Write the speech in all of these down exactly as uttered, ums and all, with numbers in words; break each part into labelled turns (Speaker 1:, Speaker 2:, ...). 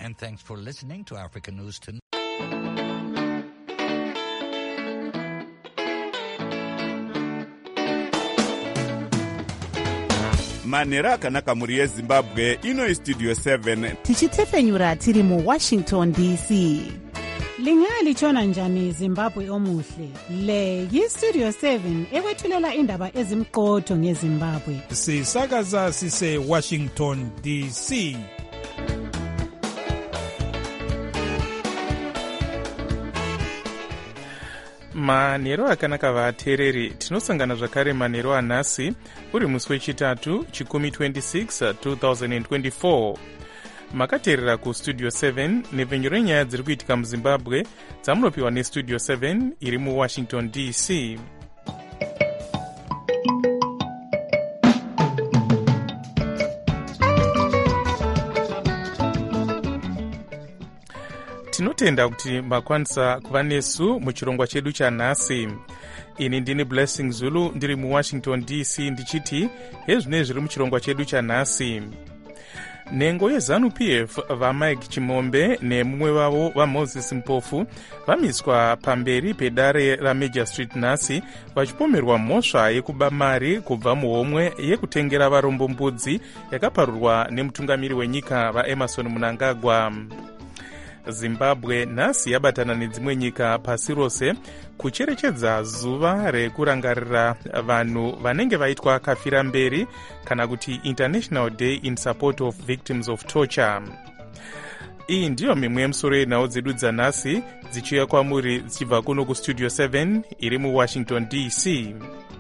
Speaker 1: And thanks for listening to Africa News Tonight.
Speaker 2: manhero akanaka mhuri yezimbabwe. Ino istudio seven
Speaker 3: tichitefenyura tiri muwashington D C.
Speaker 4: Lingalitshona njani Zimbabwe omuhle? Le yistudio seven ekwethulela indaba ezimqotho ngeZimbabwe.
Speaker 5: Sisakaza sise Washington D C.
Speaker 6: manhero akanaka vateereri, tinosangana zvakare manhero anhasi uri musi wechitatu chikumi twenty-six twenty twenty-four. makateerera kustudio seven nepfenyu renyaya dziri kuitika muzimbabwe dzamunopiwa nestudio seven iri muwashington D C. tinotenda kuti makwanisa kuva nesu muchirongwa chedu chanhasi. ini ndini Blessing Zulu ndiri muwashington D C ndichiti hezvine zviri muchirongwa chedu chanhasi. nhengo yezanu P F vaMike Chimombe nemumwe wavo vaMoses Mpofu vamiswa pamberi pedare raMajor Street nhasi vachipomerwa mhosva yekuba mari kubva muhomwe yekutengera varombo mbudzi yakaparurwa nemutungamiri wenyika vaEmerson Mnangagwa. Zimbabwe nhasi yabatana nedzimwe nyika pasi rose kucherechedza zuva rekurangarira vanhu vanenge vaitwa kafira mberi kana kuti International Day in Support of Victims of Torture. iyi ndiyo mimwe yemusoro yenhau dzedu dzanhasi dzichiuya kwamuri dzichibva kuno kustudio seven iri muwashington D C.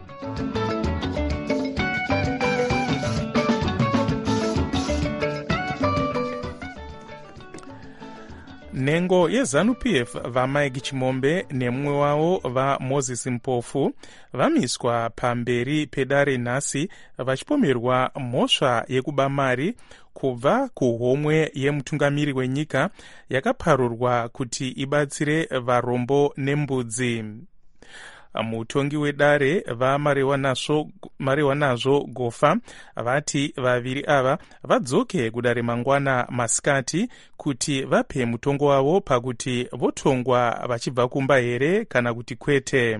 Speaker 6: nhengo yezanu P F vaMike Chimombe nemumwe wavo vaMoses Mpofu vamiswa pamberi pedare nhasi vachipomerwa mhosva yekuba mari kubva kuhomwe yemutungamiri wenyika yakaparurwa kuti ibatsire varombo nembudzi. mutongi wedare vaMariwanazvo Gofa vati vaviri ava vadzoke kudare mangwana masikati kuti vape mutongo wavo pakuti votongwa vachibva kumba here kana kuti kwete.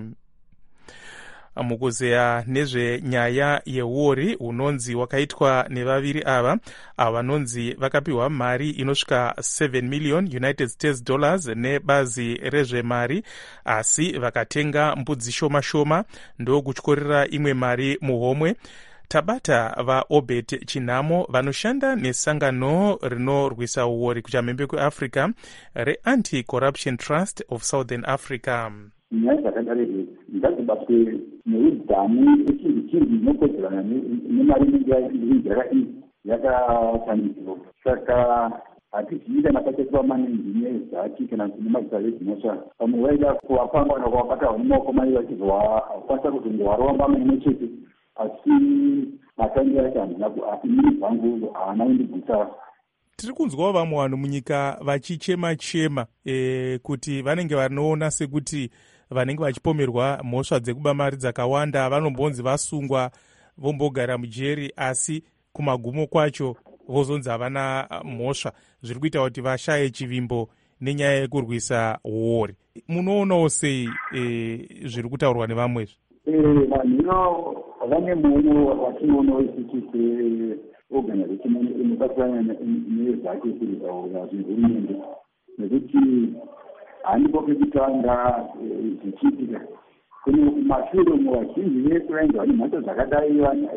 Speaker 6: mukuzeya nezvenyaya yeuori unonzi wakaitwa nevaviri ava ava vanonzi vakapiwa mari inosvika seven million United States dollars nebazi rezvemari asi vakatenga mbudzi shoma shoma ndokutyorera imwe mari muhomwe. tabata vaObet Chinamo vanoshanda nesangano rinorwisa uori kuchamhembe kweAfrica reAnti-Corruption Trust of Southern Africa.
Speaker 7: nyaya dzakadaro ngadzibatwe neudzamu echinhu chinhu inokodzerana nemari inenge yakatanidzwa. saka hatizivi kana pachaiva maningi nezaki kana kuti nemazita ezvinosva vamwe vaida kuvapamba kana kuvabata mumaoko mai vachizokwanisa kuzongovaromba maimwe chete asi matangi acho hatimiri dzangu haana kundigutsa.
Speaker 5: tiri kunzwawo vamwe vanhu munyika vachichema chema e, kuti vanenge vanoona sekuti vanenge vachipomerwa mhosva dzekuba mari dzakawanda vanombonzi vasungwa vombogara mujeri asi kumagumo kwacho vozonzi havana mhosva, zviri kuita kuti vashaye chivimbo nenyaya yekurwisa uori. munoonawo sei e, zviri kutaurwa nevamwezvi?
Speaker 7: vanhu vane muono watinoona wekuti organization inobatsirana nezake kuritaura zvehurumende nekuti handipo pekutanga zvichiitika. kune mashure muvazhinji vesu vainge vane mhatso dzakadai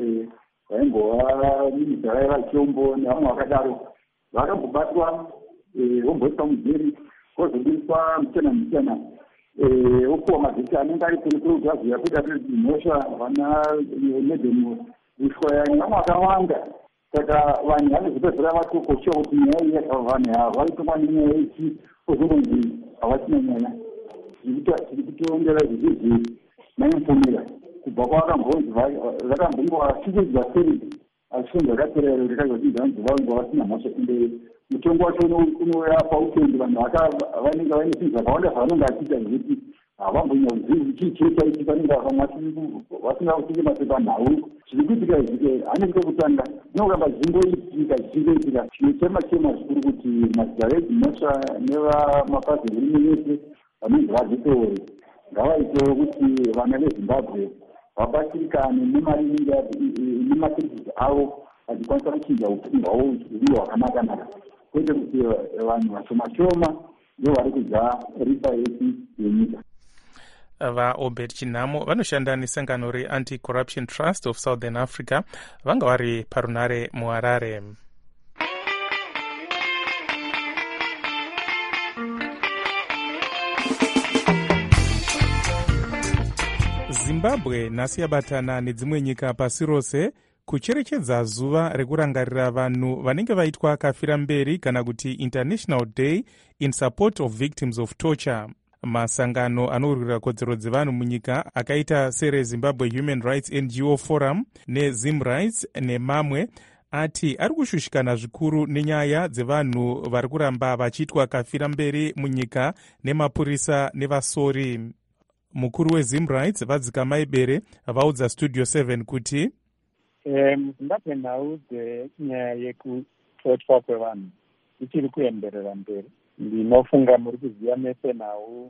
Speaker 7: vaingova minista vaiva chombo nevamwe vakadaro vakambobatwa vomboiswa mujeri vozobudiswa muchena muchena vopuwa mazita anenge ari kurikuru kuvaziva kuita kuti mhosva vana medhemu ushwayani vamwe vakawanda. saka vanhu vanozopedzera vatokoshawo kuti nyaya iyi vanhu ava vaitongwa nenyaya ichi ozononzi havasina nyaya. zviri kutondera zvizizi naimfumira kubva kwavakambonzi vakambongova chichidzwa seri asi zvakaperera rikazodinza vanzi vange vasina mhosva inde mutongo wacho unouya pautendi vanhu vanenge vaine zvinhu zvakawanda zvavanonge achiita zvekuti havambonyauzii chii chii chaitika vanenge vasinga kutinge mapepa nhau zviri kuitika izvike hanenge kutanga zvinogamba zvingoitika zvichingoitika chinochema chema zvikuru kuti mazita edzimosva nevamapazi ehurumende yese vanonzi vazvitoore ngavaitewo kuti vana vezimbabwe vabatsirikane nemari inenge nemaserivhisi avo vachikwanisa kuchinja upenyu hwavo huve hwakanaka-naka kwete kuti vanhu vashoma shoma ndo vari kudya ripa yesi yenyika.
Speaker 6: vaobert chinhamo vanoshanda nesangano reanti-corruption trust of southern africa vanga vari parunare muharare. zimbabwe nhasi yabatana nedzimwe nyika pasi rose kucherechedza zuva rekurangarira vanhu vanenge vaitwa kafira mberi kana kuti international day in support of victims of torture. masangano anorwira kodzero dzevanhu munyika akaita serezimbabwe human rights N G O forum nezim rights nemamwe ati ari kushushikana zvikuru nenyaya dzevanhu vari kuramba vachiitwa kafira mberi munyika nemapurisa nevasori. mukuru wezim rights vadzika bere vaudza studio seven kuti
Speaker 8: muzimbabwe nhau dzenyaya yekutotwa kwevanhu ichiri kuenderera mberi. ndinofunga muri kuziva mese nhau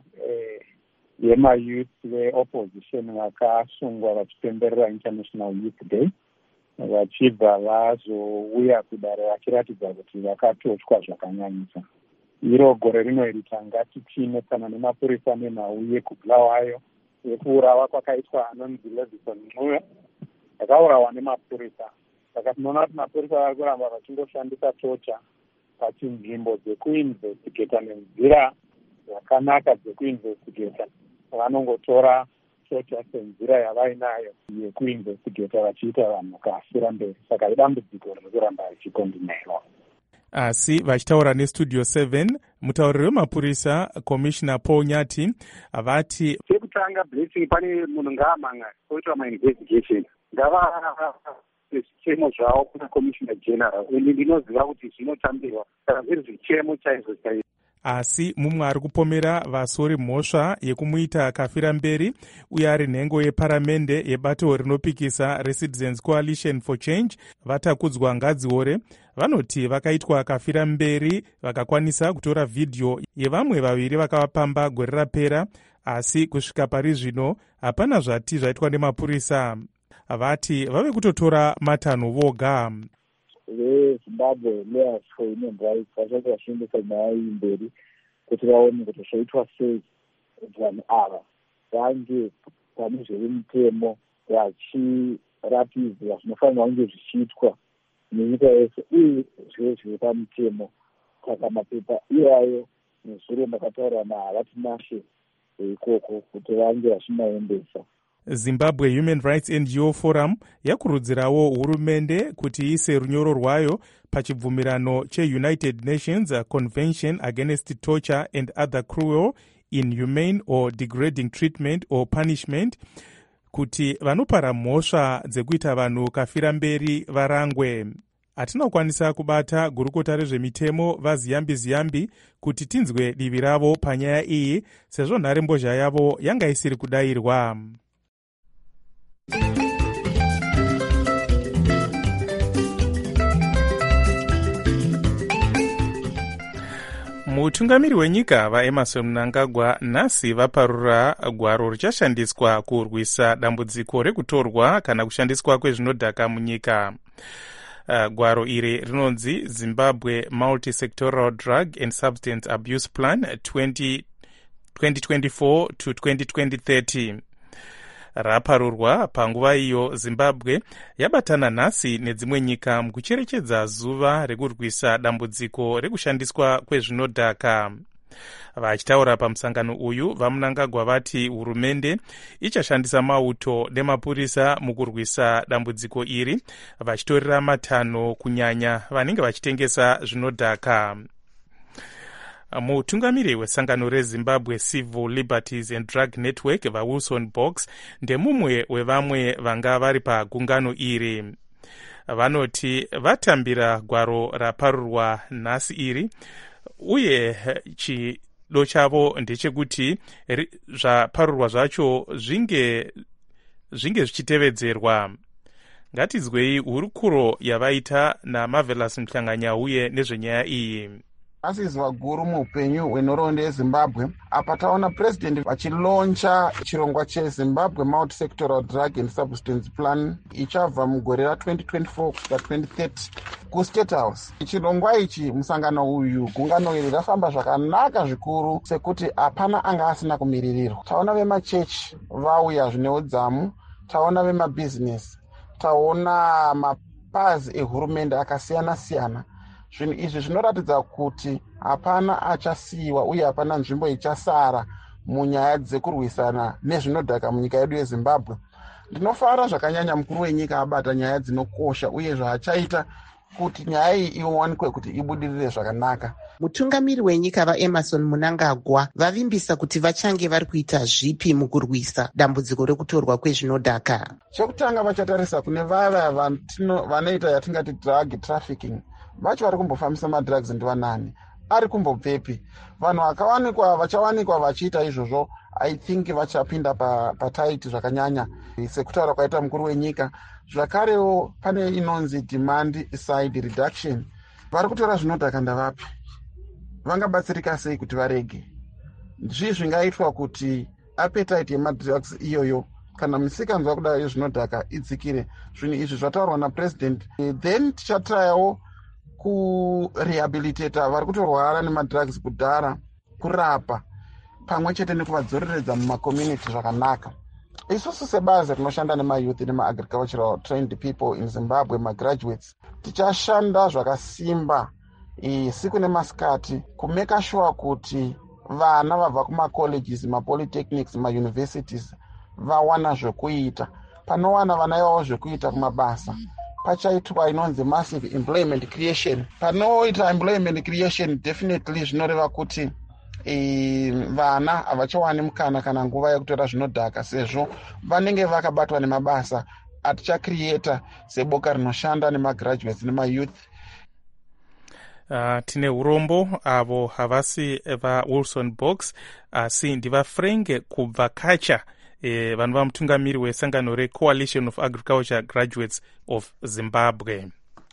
Speaker 8: yemayouth veopposition vakasungwa vachipemberera international youth day vachibva vazouya kudare vachiratidza kuti vakatotwa zvakanyanyisa. iro gore rino iri tanga tichinesana nemapurisa nenhau yekubulawayo yekuurawa kwakaitwa anonzi Levison Mncube akaurawa nemapurisa. saka tinoona kuti mapurisa vari kuramba vachingoshandisa tocha pachinzvimbo dzekuinvestigeta nenzira dzakanaka dzekuinvestigeta. vanongotora tocha senzira yavainayo yekuinvestigeta vachiita vanhu kafira mberi. saka idambudziko riri kuramba richikondinerwa.
Speaker 6: asi vachitaura nestudio seven mutauriri wemapurisa commissioner Paul Nyati vati
Speaker 9: chekutanga blessing pane munhu ngaamanga oitwa mainvestigation ngava zvichemo zvavo kuna commissioner general ende ndinoziva kuti zvinotambirwa saka zviri zvichemo chaizvo chaizvo.
Speaker 6: asi mumwe ari kupomera vasori mhosva yekumuita kafira mberi uye ari nhengo yeparamende yebato rinopikisa reCitizens Coalition for Change vatakudzwa ngadziore vanoti vakaitwa kafira mberi vakakwanisa kutora vhidhiyo yevamwe vaviri vakavapamba gore rapera asi kusvika pari zvino hapana zvati zvaitwa nemapurisa. vati vave kutotora matanho voga.
Speaker 8: vezimbabwe lawyers for human rights vachati vashindisa nyaya iyi mberi kuti vaone kuti zvaitwa sei vanhu ava vange pane zvemitemo vachiratidza zvinofanirwa kunge zvichiitwa nenyika yese uye zvive zviri pamutemo. saka mapepa iyayo nezuro ndakataura nahavati nashe ikoko kuti vange vachimaendesa.
Speaker 6: Zimbabwe Human Rights N G O Forum yakurudzirawo hurumende kuti iise runyoro rwayo pachibvumirano che-United Nations Convention Against Torture and Other Cruel, Inhumane or Degrading Treatment or Punishment kuti vanopara mhosva dzekuita vanhu kafira mberi varangwe. hatina kukwanisa kubata gurukota rezvemitemo vaziyambi ziyambi kuti tinzwe divi ravo panyaya iyi sezvo nharembozha yavo yanga isiri kudayirwa. mutungamiri wenyika vaemerson mnangagwa nhasi vaparura gwaro richashandiswa kurwisa dambudziko rekutorwa kana kushandiswa kwezvinodhaka munyika. Uh, gwaro iri rinonzi Zimbabwe Multi-Sectoral Drug and Substance Abuse Plan twenty twenty-four to twenty thirty. raparurwa panguva iyo Zimbabwe yabatana nhasi nedzimwe nyika mukucherechedza zuva rekurwisa dambudziko rekushandiswa kwezvinodhaka. vachitaura pamusangano uyu vamunangagwa vati hurumende ichashandisa mauto nemapurisa mukurwisa dambudziko iri vachitorera matanho kunyanya vanenge vachitengesa zvinodhaka. mutungamiri wesangano rezimbabwe Civil Liberties and Drug Network vaWilson Box ndemumwe wevamwe vanga vari pagungano iri. vanoti vatambira gwaro raparurwa nhasi iri, uye chido chavo ndechekuti zvaparurwa zvacho zvinge zvinge zvichitevedzerwa. Ngatizwei hurukuro yavaita naMarvelous Mhlanganyauye nezvenyaya iyi.
Speaker 10: Asi zuva guru muupenyu hwenhoroondo yeZimbabwe, apa taona president vachiloncha chirongwa cheZimbabwe Multi-Sectoral Drug and Substance Plan ichabva mugore ra-twenty twenty-four kusvika twenty thirty kuState House. Chirongwa ichi, musangano uyu, gungano iri rafamba zvakanaka zvikuru sekuti hapana anga asina kumiririrwa. Taona vemachechi vauya zvine udzamu, taona vemabhizinesi, taona mapazi ehurumende akasiyana-siyana. Zvinhu izvi zvinoratidza kuti hapana achasiyiwa uye hapana nzvimbo ichasara munyaya dzekurwisana nezvinodhaka munyika yedu yeZimbabwe. Ndinofara zvakanyanya mukuru wenyika abata nyaya dzinokosha uye zvaachaita kuti nyaya iyi iwanikwe kuti ibudirire zvakanaka.
Speaker 3: Mutungamiri wenyika vaEmmerson Mnangagwa vavimbisa kuti vachange vari kuita zvipi mukurwisa dambudziko rekutorwa kwezvinodhaka.
Speaker 10: Chekutanga vachatarisa kune vaya vanoita yatingati drug trafficking. Vacho vari kumbofambisa madrugs ndivanani, ari kumbobvepi? Vanhu vakawanikwa vachawanikwa vachiita izvozvo, I think vachapinda pataiti zvakanyanya sekutaura kwaita mukuru wenyika. Zvakarewo pane inonzi demand side reduction. Vari kutora zvinodhaka ndavapi? Vangabatsirika sei kuti varege? Zvii zvingaitwa kuti appetite yemadrugs iyoyo kana misikanzwa kudai yezvinodhaka idzikire? Zvinhu izvi zvataurwa napresident. Then tichatrayawo kurehabilitata vari kutorwara nemadrugs kudhara, kurapa pamwe chete nekuvadzoreredza mumakommunity zvakanaka. Isusu sebazi rinoshanda nemayouth nema-agricultural trained people in Zimbabwe, magraduates, tichashanda zvakasimba siku nemasikati kumeka sure kuti vana vabva kumacolleges, mapolytechnics, mauniversities vawana zvekuita. Panowana vana ivavo zvekuita kumabasa, pachaitwa inonzi massive employment creation. Panoita employment creation, definitely zvinoreva kuti e, vana havachawani mukana kana nguva yekutora zvinodhaka sezvo vanenge vakabatwa nemabasa atichacreata seboka rinoshanda nemagraduates nemayouth.
Speaker 6: Uh, tine urombo avo havasi vaWilson Box asi ndivafrenge kubva kacha eh, vanhu vamutungamiri wesangano reCoalition of Agriculture Graduates of Zimbabwe.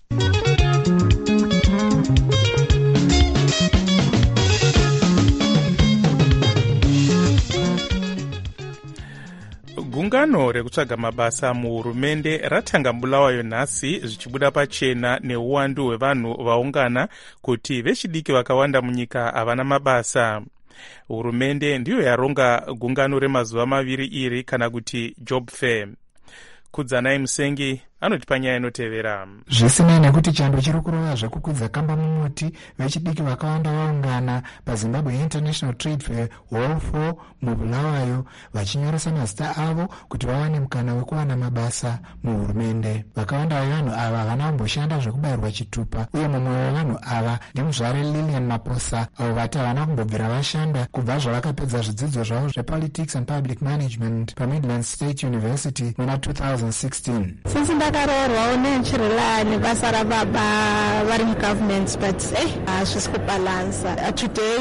Speaker 6: Gungano rekutsvaga mabasa muhurumende ratanga Bulawayo nhasi zvichibuda pachena neuwandu hwevanhu vaungana kuti vechidiki vakawanda munyika havana mabasa. Hurumende ndiyo yaronga gungano remazuva maviri iri kana kuti job fair. Kudzanai Musengi anoti panyaya inotevera.
Speaker 11: Zvisinei nekuti chando chiri kurova zvekukudza kamba mumuti, vechidiki vakawanda vaungana paZimbabwe International Trade Fair Hall four muBulawayo vachinyoresa mazita avo kuti vawane mukana wekuwana mabasa muhurumende. Vakawanda vevanhu ava havana kumboshanda zvekubayirwa chitupa, uye mumwe wevanhu ava ndimuzvare Lillian Maposa avo vati havana kumbobvira vashanda kubva zvavakapedza zvidzidzo zvavo zvepolitics and public management paMidlands State University muna two thousand sixteen.
Speaker 12: Since ndakaroorwawo nenchirelani basa rababa vari mugovernment but eh hazvisi kubalansa. Today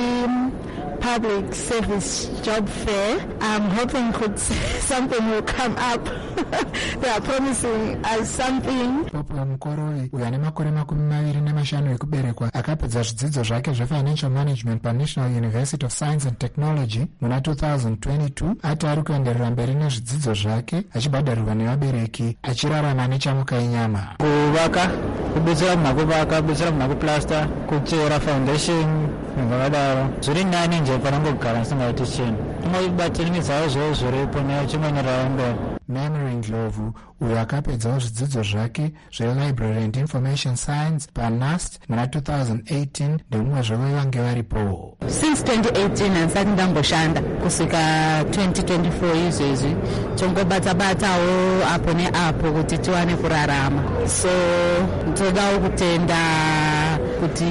Speaker 12: in public service job fair, I'm hoping could something will come up. They are promising us something.
Speaker 11: Popo Mkoroi uyo ane makore makumi maviri nemashanu ekuberekwa akapedza zvidzidzo zvake zvefinancial management paNational University of Science and Technology muna two thousand twenty-two ati ari kuenderera mberi nezvidzidzo zvake achibhadharirwa nevabereki achirarama nechamuka inyama.
Speaker 13: Kuvaka, kubetsera munhu kuvaka, kubetsera munhu kuplasta, kuchera foundation zvakadaro. Zviri nani nje panangogara ndisingaiti chinhu. Tinobatanidzawo zvose zviripo nechimonerawo mberi.
Speaker 11: Memory Ndlovu uyo akapedzawo zvidzidzo zvake zvelibrary and information science paNUST muna two thousand eighteen ndemumwe zvevange varipo.
Speaker 12: Since twenty eighteen handisati ndamboshanda kusvika twenty twenty-four izvezvi tongobata-batawo apo neapo kuti tiwane kurarama. So ndodawo kutenda kuti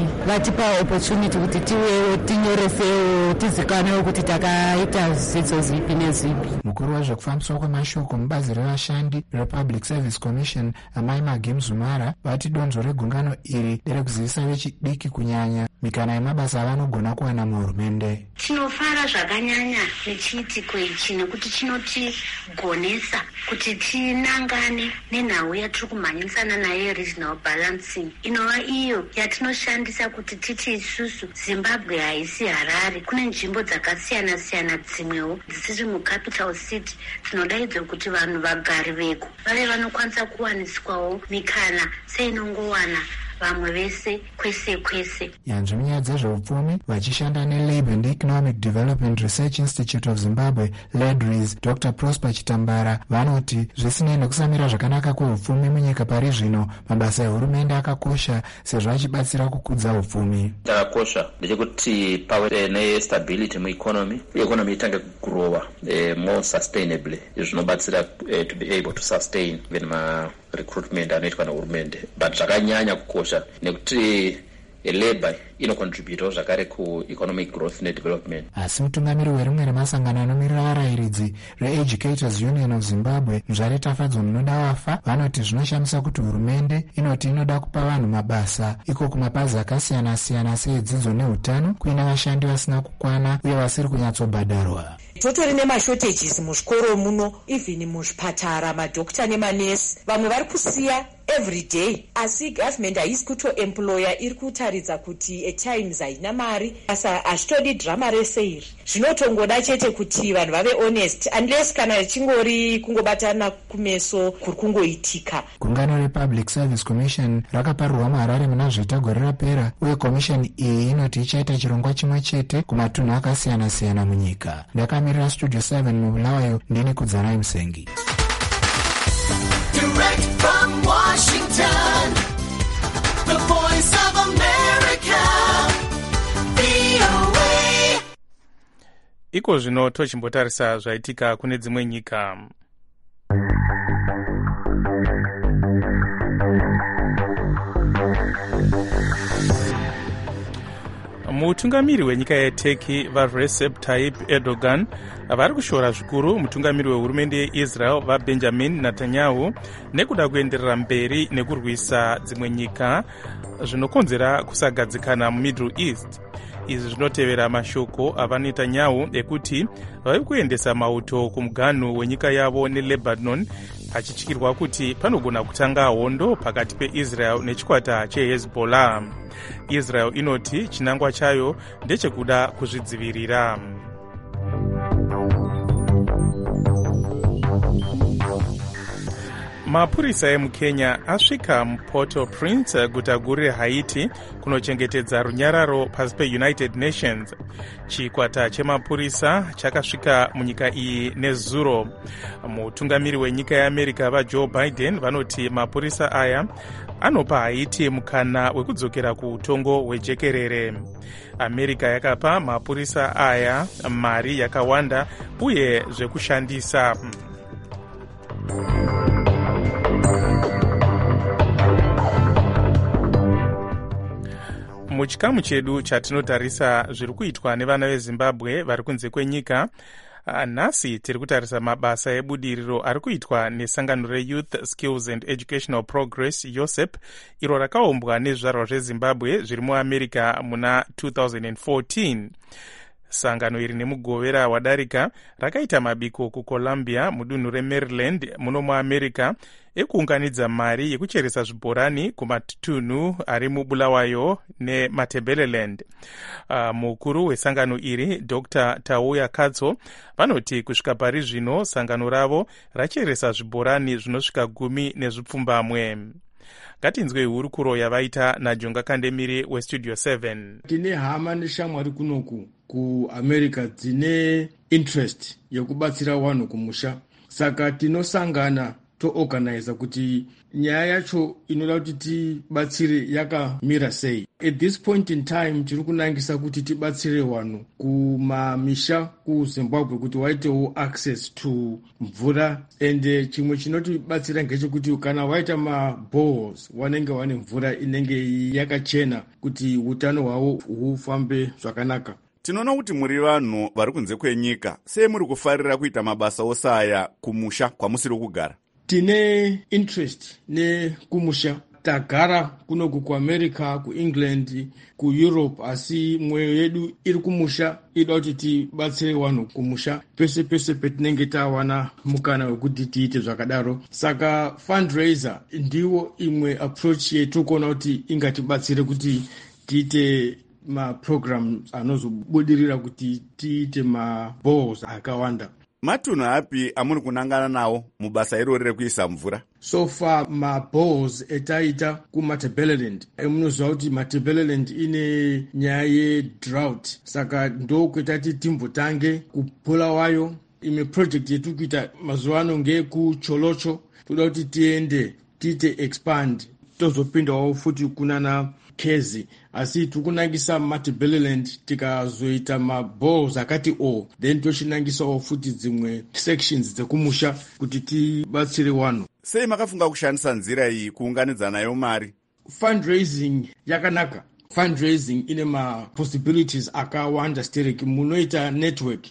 Speaker 12: vatipa opportunity kuti tiwewo tinyoresewo tizikanewo kuti takaita zvidzidzo zipi nezipi.
Speaker 11: Mukuru wezvekufambiswa kwemashoko mubazi revashandi republic service commission amai Magim Zumara vati donzvo regungano iri nderekuzivisa vechidiki kunyanya mikana yemabasa avanogona kuwana muhurumende.
Speaker 14: Tinofara zvakanyanya nechiitiko ichi nekuti chinotigonesa kuti tinangane nenhau yatiri kumhanyisana nayo regional balancing inova iyo yatinoshandisa kuti titi isusu Zimbabwe haisi Harare. Kune nzvimbo dzakasiyana siyana dzimwewo dzisiri mucapital city tinodaidzwa kuti vanhu vagari veko vave vanokwanisa kuwaniswawo mikana seinongowana vamwe vese kwese kwese.
Speaker 11: Yanzvi munyaya dzezveupfumi vachishanda neLabour and Economic Development Research Institute of Zimbabwe LADRIS Doctor Prosper Chitambara vanoti zvisinei nekusamira zvakanaka kweupfumi munyika pari zvino mabasa ehurumende akakosha sezvo achibatsira kukudza upfumi.
Speaker 15: Chakakosha ndechekuti pave nestability mueconomy, economy itange kugrowa eh, more sustainably. Izvi zvinobatsira eh, to be able to sustain even ma recruitment anoitwa nehurumende. But zvakanyanya kukosha nekuti labor inocontribute zvakare kueconomic growth nedevelopment.
Speaker 11: Asi mutungamiri werimwe remasangano anomirira varayiridzi reEducators Union of Zimbabwe Mzvare Tafadzo munoda wafa vanoti zvinoshamisa kuti hurumende inoti inoda kupa vanhu mabasa iko kumapazi akasiyana siyana seedzidzo neutano kuina vashandi vasina kukwana uye vasiri kunyatsobhadharwa.
Speaker 16: Totori nemashotages muzvikoro muno, even muzvipatara madokta nemanesi vamwe vari kusiya every day, asi government haisi kutoemploya, iri kutaridza kuti at times haina mari. Asa hazvitodi drama rese iri, zvinotongoda chete kuti vanhu vave honest, unless kana chingori kungobatana kumeso kuri kungoitika.
Speaker 11: Gungano rePublic Service Commission rakaparirwa muHarare muna zvita gore rapera uye commission iyi inoti ichaita chirongwa chimwe chete kumatunhu akasiyana siyana munyika. Ndakamirira Studio seven mubulawayo ndini Kudzanai Musengi.
Speaker 17: Direct from Washington, the voice of America, V O A.
Speaker 6: Iko zvino tochimbotarisa zvaitika kune dzimwe nyika. Mutungamiri wenyika yeTurkey vaRecep Tayyip Erdogan vari kushora zvikuru mutungamiri wehurumende yeIsrael vaBenjamin Netanyahu nekuda kuenderera mberi nekurwisa dzimwe nyika zvinokonzera kusagadzikana muMiddle East. Izvi zvinotevera mashoko avaNetanyahu ekuti vari kuendesa mauto kumuganhu wenyika yavo neLebanon achityirwa kuti panogona kutanga hondo pakati peIsrael nechikwata cheHezbollah. Israel inoti chinangwa chayo ndechekuda kuzvidzivirira. Mapurisa emuKenya asvika muPort-au-Prince guta guru reHaiti kunochengetedza runyararo pasi peUnited Nations. Chikwata chemapurisa chakasvika munyika iyi nezuro. Mutungamiri wenyika yeAmerica vaJoe Biden vanoti mapurisa aya anopa Haiti mukana wekudzokera kuutongo hwejekerere. America yakapa mapurisa aya mari yakawanda uye zvekushandisa. Muchikamu chedu chatinotarisa zviri kuitwa nevana veZimbabwe vari kunze kwenyika, nhasi tiri kutarisa mabasa ebudiriro ari kuitwa nesangano reYouth Skills and Educational Progress YOSEP iro rakaumbwa nezvizvarwa zveZimbabwe zviri muAmerica muna two thousand fourteen. Sangano iri nemugovera wadarika rakaita mabiko kuColumbia mudunhu reMaryland muno muAmerica ekuunganidza mari yekucheresa zvibhorani kumatunhu ari mubulawayo neMatabeleland. Uh, mukuru wesangano iri Doctor Tauya Katso vanoti kusvika pari zvino sangano ravo racheresa zvibhorani zvinosvika gumi nezvipfumbamwe. Ngatinzwe hurukuro yavaita naJonga Kandemiri weStudio seven.
Speaker 18: Tine hama neshamwari kunoku kuAmerica dzine interest yekubatsira vanhu kumusha, saka tinosangana toorganiza kuti nyaya yacho inoda kuti tibatsire yakamira sei. At this point in time tiri kunangisa kuti tibatsire vanhu kumamisha kuzimbabwe kuti waitewo access to mvura, ende chimwe chinotibatsira ngechekuti kana waita maboreholes wanenge wane mvura inenge yakachena kuti utano hwavo hufambe zvakanaka.
Speaker 2: Tinoona kuti muri vanhu vari kunze kwenyika, sei muri kufarira kuita mabasa osaya kumusha kwamusiri kugara?
Speaker 18: Tine interest nekumusha. Tagara kunoku kuamerica, kuengland, kueurope, asi mwoyo yedu iri kumusha, ida kuti tibatsire vanhu kumusha pese pese petinenge tawana mukana wekuti tiite zvakadaro. Saka fundraiser ndiwo imwe approach yetu kuona kuti ingatibatsire kuti tiite maprograms anozobudirira kuti tiite maboreholes akawanda.
Speaker 2: Matunhu api amuri kunangana nawo mubasa irori rekuisa mvura?
Speaker 18: So far maboreholes etaita kuMatabeleland. Emunoziva kuti Matabeleland ine nyaya yedrought, saka ndokwetati timbotange kupula wayo. Imwe project yetu kuita mazuva ano ngekuCholocho, toda kuti tiende tiite expand tozopindawo futi kunana Kezi, asi tikunangisa Matabeleland tikazoita maboreholes akati o, then toshinangisawo futi dzimwe sections dzekumusha kuti tibatsire vanhu.
Speaker 2: Sei makafunga kushandisa nzira iyi kuunganidza nayo mari?
Speaker 18: Fundraising yakanaka. Fundraising ine ma possibilities akawanda stereki. Munoita network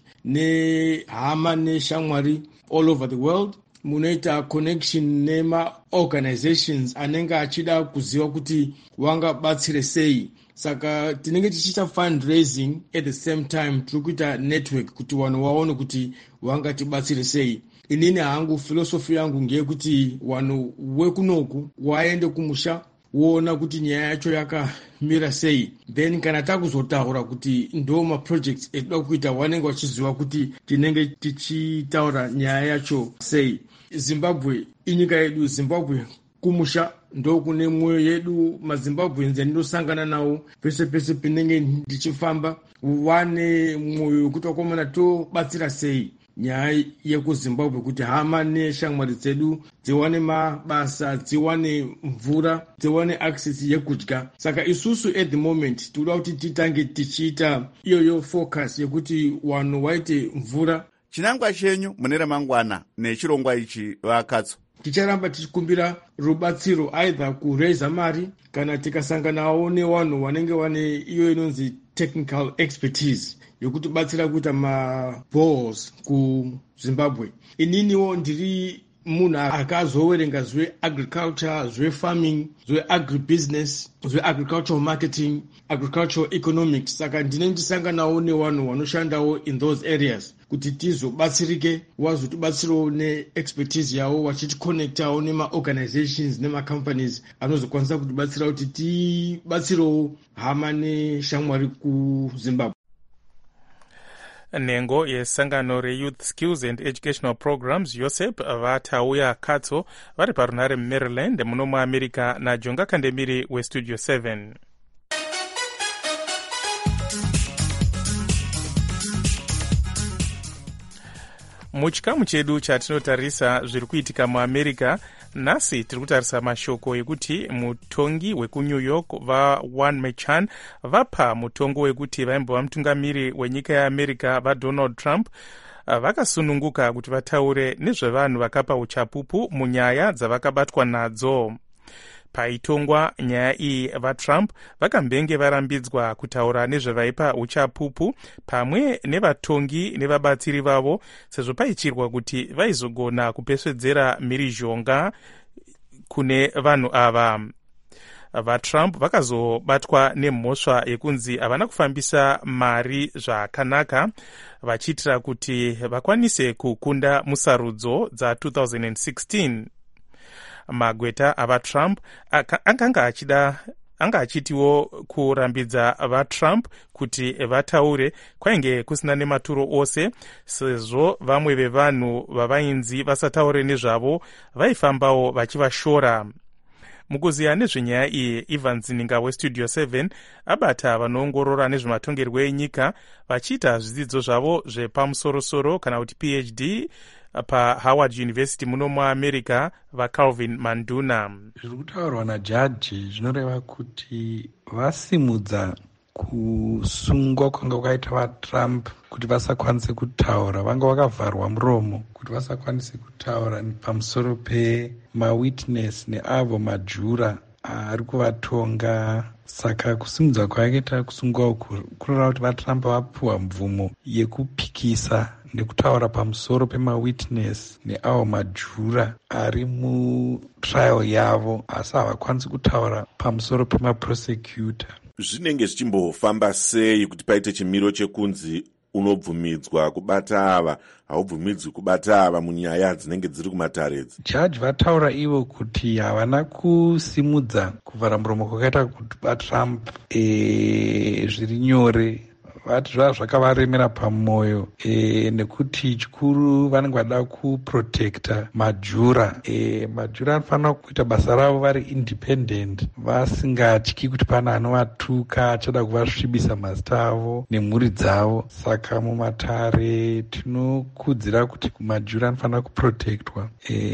Speaker 18: nehama neshamwari all over the world. Munoita connection nema organizations anenge achida kuziva kuti wangabatsire sei. Saka tinenge tichiita fundraising at the same time tiri kuita network kuti vanhu vaone kuti wangatibatsire sei. Inini hangu philosophy yangu ngeyekuti vanhu wekunoku waende kumusha woona kuti nyaya yacho yakamira sei, then kana takuzotaura kuti ndo maprojects etoda kuita wanenge vachiziva kuti tinenge tichitaura nyaya yacho sei. Zimbabwe inyika yedu. Zimbabwe kumusha ndokune mwoyo yedu. mazimbabwenzi andosangana nawo pese pese pinenge ndichifamba vane mwoyo wekuti wakomana tobatsira sei nyaya yekuzimbabwe kuti hama neshamwari dzedu dziwane mabasa, dziwane mvura, dziwane access yekudya. Saka isusu at the moment toda kuti titange tichiita iyoyo focus yekuti vanhu waite mvura.
Speaker 2: Chinangwa chenyu mune ramangwana nechirongwa ichi vakatso?
Speaker 18: Ticharamba tichikumbira rubatsiro either kuraisa mari kana tikasanganawo nevanhu vanenge vane iyo inonzi technical expertise yokuti batsira kuita maboreholes kuZimbabwe. Ininiwo ndiri munhu akazowerenga zveagriculture, zvefarming, zveagribusiness, zveagricultural marketing, agricultural economics. Saka ndine ndisanganawo nevanhu vanoshandawo in those areas kuti tizobatsirike, vazotibatsirawo neexpertise yavo vachitikonektawo nemaorganizations nemacompanies anozokwanisa kutibatsira kuti tibatsirewo hama neshamwari kuZimbabwe.
Speaker 6: Nhengo yesangano reYouth Skills and Educational Programs Joseph vatauya katso vari parunare muMaryland muno muAmerica naJonga Kandemiri weStudio seven. Muchikamu chedu chatinotarisa zviri kuitika muAmerica, nhasi tiri kutarisa mashoko ekuti mutongi wekuNew York vaJuan Merchan vapa mutongo wekuti vaimbova mutungamiri wenyika yeAmerica vaDonald Trump vakasununguka kuti vataure nezvevanhu vakapa uchapupu munyaya dzavakabatwa nadzo. Paitongwa nyaya iyi vaTrump vakambenge varambidzwa kutaura nezvevaipa uchapupu pamwe nevatongi nevabatsiri vavo, sezvo paichirwa kuti vaizogona kupesvedzera mhirizhonga kune vanhu ava. VaTrump vakazobatwa nemhosva yekunzi havana kufambisa mari zvakanaka vachiitira kuti vakwanise kukunda musarudzo dza two thousand sixteen. Magweta avaTrump akanga achida anga achitiwo kurambidza vaTrump kuti vataure kwainge kusina nematuro ose, sezvo vamwe vevanhu vavainzi vasataure nezvavo vaifambawo vachivashora. Mukuziya nezvenyaya iyi, Ivan Zininga weStudio seven abata vanoongorora nezvematongerwo enyika vachiita zvidzidzo zvavo zvepamusorosoro kana kuti P H D pahoward university muno muamerica vacalvin manduna.
Speaker 19: Zviri kutaurwa najaji zvinoreva kuti vasimudza kusungwa kwanga kwakaita vatrump kuti vasakwanise kutaura, vanga vakavharwa muromo kuti vasakwanise kutaura pamusoro pemawitness neavo majura ari kuvatonga. Saka kusimudza kwakaita kusungwa uku kureva kuti vatrump vapiwa mvumo yekupikisa nekutaura pamusoro pemawitness neavo majura ari mutrial yavo, asi havakwanisi kutaura pamusoro pemaprosecutor.
Speaker 20: Zvinenge zvichimbofamba sei kuti paite chimiro chekunzi unobvumidzwa kubata ava haubvumidzwi kubata ava munyaya dzinenge dziri kumatare idzi?
Speaker 19: Jaji vataura ivo kuti havana kusimudza kuvhara muromo kwakaita kuti vatrump e, zviri nyore, vati zvava zvakavaremera pamwoyo e, nekuti chikuru vanenge vada kuprotecta majura. E, majura anofanira kuita basa ravo vari independent, vasingatyi kuti pana anovatuka achada kuvasvibisa mazita avo nemhuri dzavo. Saka mumatare tinokudzira kuti majura anofanira kuprotectwa,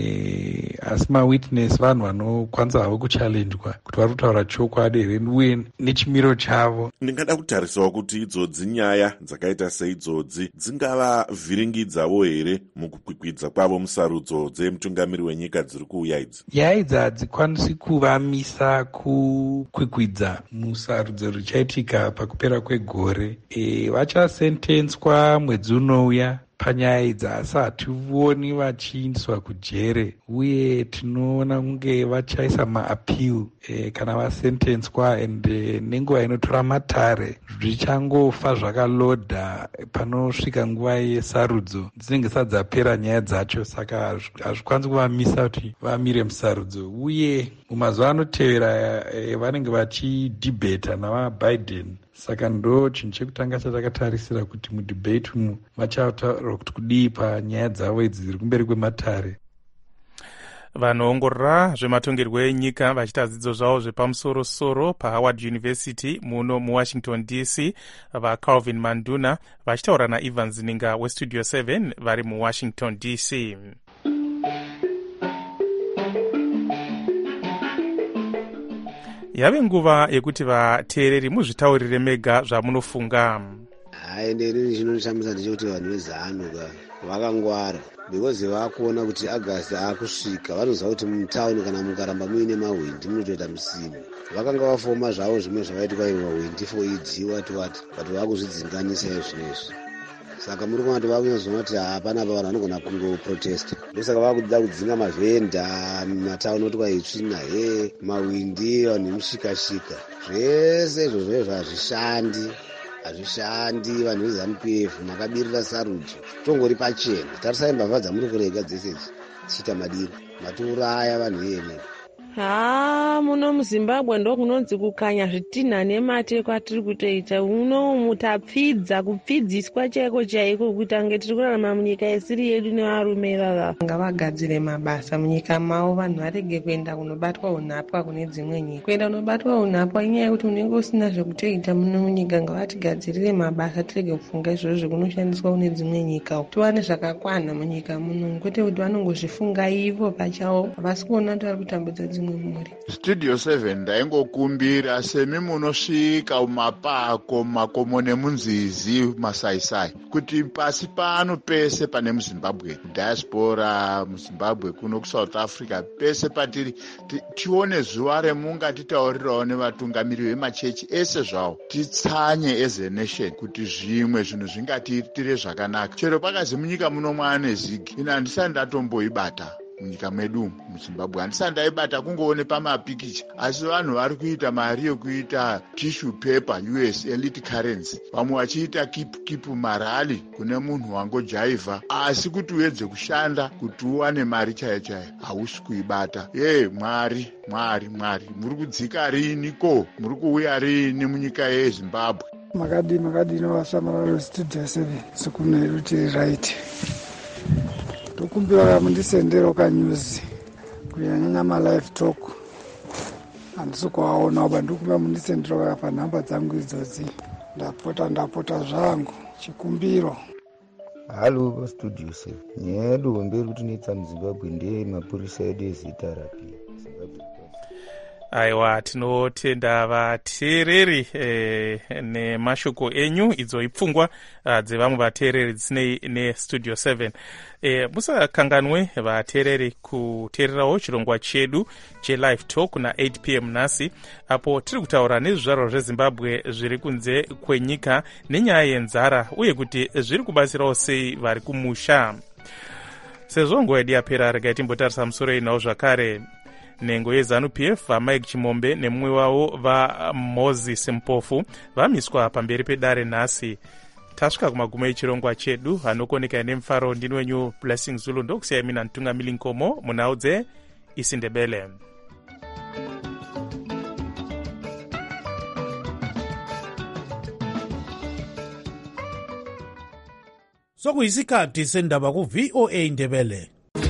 Speaker 19: e, asi mawitness vanhu vanokwanisa havo kuchallenjwa kuti vari kutaura chokwadi here uye nechimiro chavo.
Speaker 20: Ndingada kutarisawo kuti idzodzi nyaya dzakaita seidzodzi dzingava vhiringidzawo here mukukwikwidza kwavo musarudzo dzemutungamiri wenyika dziri kuuya idzi?
Speaker 19: Nyaya idzi hadzikwanisi kuvamisa kukwikwidza musarudzo richaitika pakupera kwegore. E, vachasentenswa mwedzi unouya panyaya idzi, asi hationi vachiindiswa kujere, uye tinoona kunge vachaisa maappeal e, kana vasentenswa, ende nenguva inotora matare zvichangofa zvakalodha panosvika nguva yesarudzo dzinenge dzisati dzapera nyaya dzacho. Saka hazvikwanisi kuvamisa kuti vamire musarudzo, uye mumazuva anotevera e, vanenge vachidhibheta navabiden. Saka ndo chinhu chekutanga chatakatarisira kuti mudhibheti umu vachataura kuti kudii panyaya dzavo idzi dziri kumberi kwematare.
Speaker 6: Vanoongorora zvematongerwo enyika vachiita dzidzo zvavo zvepamusoro-soro pahoward university muno muwashington D C vacalvin manduna vachitaura naEvans Ninga westudio seven vari muwashington D C. Yave nguva yekuti vateereri muzvitaurire mega zvamunofunga.
Speaker 21: Haende inini chinondishamisa ndechekuti vanhu vezanu ka vakangwara, because vakuona kuti August akusvika vanoziva kuti mutauni kana mukaramba muine mahwindi munotoita musimu. Vakanga vafoma zvavo zvimwe zvavaitwa mahwindi for idziwa tiwati, but vakuzvidzinganisa izvinezvi. Saka muri kuona kuti vakunyazoona kuti hapana pa vanhu vanogona kungoprotesta. Ndosaka vakuda kudzinga mavhenda mumatauni kuti kwaitsvina he mahwindi vanhu mushikashika. Zvese izvo zvezvo hazvishandi, hazvishandi. Vanhu veZANU P F makabirira sarudzo tongori pachena. Tarisai mbavha dzamuri kurega dzese dzichiita madiro matiuraya vanhu iyene.
Speaker 22: Ha muno muZimbabwe ndo kunonzi kukanya zvitinha nemate kwatiri kutoita. Uno mutapfidza kupfidziswa chaiko chaiko kuti ange tiri kurarama munyika isiri yedu nevarume ivava. Ngavagadzire mabasa munyika mavo, vanhu varege kuenda kunobatwa unhapwa kune dzimwe nyika. Kuenda kunobatwa unhapwa inyaya yekuti unenge usina zvekutoita muno munyika. Ngavatigadzirire mabasa, tirege kufunga izvozvo zvekunoshandiswa kune dzimwe nyika. Tiwane zvakakwana munyika muno, kwete kuti vanongozvifunga ivo pachavo, havasi kuona kuti vari kutambudza dzimwe.
Speaker 23: Studio seven ndaingokumbira semi munosvika mumapako makomo nemunzizi masaisai kuti pasi pano pese pane muZimbabwe diaspora muZimbabwe kuno kuSouth Africa pese patiri tione zuva remunga titaurirawo nevatungamiri vemachechi ese zvawo titsanye as a nation kuti zvimwe zvinhu zvingatiitire zvakanaka. Chero pakazi munyika muno mwaane zigi ina handisati ndatomboibata munyika medu muZimbabwe, handisati ndaibata kungoone pamapikicha, asi vanhu vari kuita mari yokuita tissue paper U S elite currency, vamwe vachiita keep keep marali kune munhu wangojaivha, asi kuti uedze kushanda kuti uwane mari chaiyo chaiyo hausi kuibata. Ye mwari mwari mwari muri kudzika rini ko, muri kuuya rini munyika yeZimbabwe?
Speaker 24: Makadi makadi inovasamararo studio seven sikune ruti right tokumbira mundisendero kanyuzi kunyanyanya malive talk handisi kuaona uba ndikumbira mundisendero panhamba dzangu idzodzi ndapota ndapota zvangu chikumbiro
Speaker 1: Halo studio se. Nyelo mberi kuti nitsa muZimbabwe ndiye mapurisa edu ezita rapi.
Speaker 6: Aiwa, tinotenda vateereri eh, nemashoko enyu idzo ipfungwa uh, dzevamwe vateereri dzisinei nestudio seven. Eh, musakanganwe vateereri kuteererawo chirongwa chedu chelive talk na eight p m nasi, apo tiri kutaura nezvizvarwa zvezimbabwe zviri kunze kwenyika nenyaya yenzara uye kuti zviri kubatsirawo sei vari kumusha. Sezvo nguva yedu yapera, regai timbotarisa musoro inawo zvakare. Nengo yezanu P F vaMike Chimombe nemumwe wavo vaMoses Mpofu vamiswa pamberi pedare nhasi. Tasvika kumagumo echirongwa chedu, anokoneka nemufaro. Ndini wenyu Blessing Zulu, ndokusiyai mina Ntungamili Nkomo munhau dzeIsindebele.
Speaker 4: Sokuyisikhathi sendaba ku V O A Ndebele.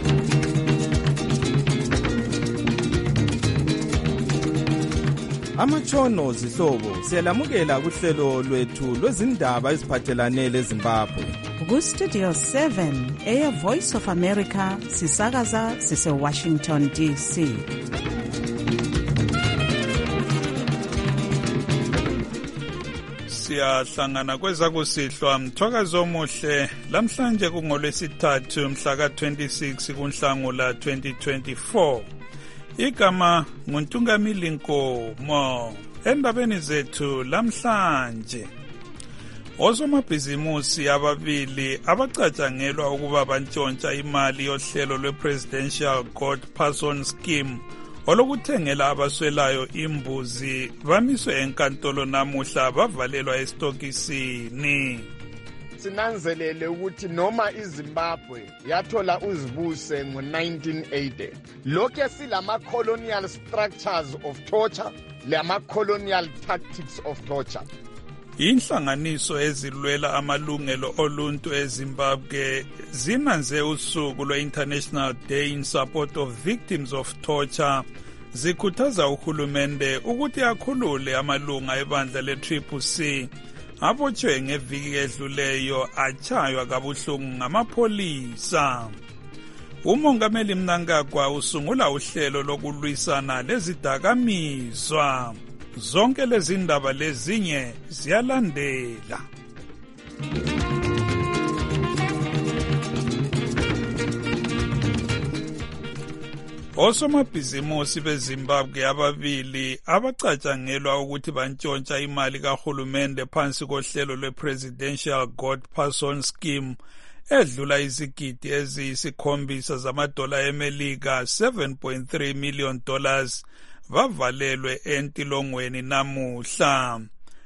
Speaker 5: Amatshono zihlobo, siyalamukela kuhlelo lwethu lwezindaba eziphathelane leZimbabwe.
Speaker 7: Ku Studio seven, Air Voice of America, sisakaza sise Washington D C.
Speaker 25: Siyahlangana kweza kusihlwa mthwakazo omuhle lamhlanje kungolwesithathu mhla ka twenty-six kuNhlangula twenty twenty-four. Igama nguNtungamili Nkomo. Endabeni zethu lamhlanje, osomabhizimusi ababili abacatshangelwa ukuba bantshontsha imali yohlelo lwe-Presidential Gold Person Scheme olokuthengela abaswelayo imbuzi bamiswe enkantolo namuhla bavalelwa esitokisini.
Speaker 10: Sinanzelele ukuthi noma iZimbabwe yathola uzibuse ngo nineteen eighty, lokho silama colonial structures of torture, lama colonial tactics of torture.
Speaker 25: Inhlanganiso ezilwela amalungelo oluntu eZimbabwe zinanze usuku lwe-International Day in Support of Victims of Torture, zikhuthaza uhulumende ukuthi akhulule amalunga ebandla le-Triple C abotshwe ngeviki edluleyo atshaywa kabuhlungu ngamapholisa. Umongameli Mnangagwa usungula uhlelo lokulwisana lezidakamizwa. Zonke lezi ndaba lezinye ziyalandela. Osomabhizimusi beZimbabwe ababili abacatshangelwa ukuthi bantshontsha imali kahulumende phansi kohlelo lwe-Presidential Gold Person Scheme edlula izigidi eziyisikhombisa zamadola eMelika seven point three million dollars bavalelwe entilongweni namuhla.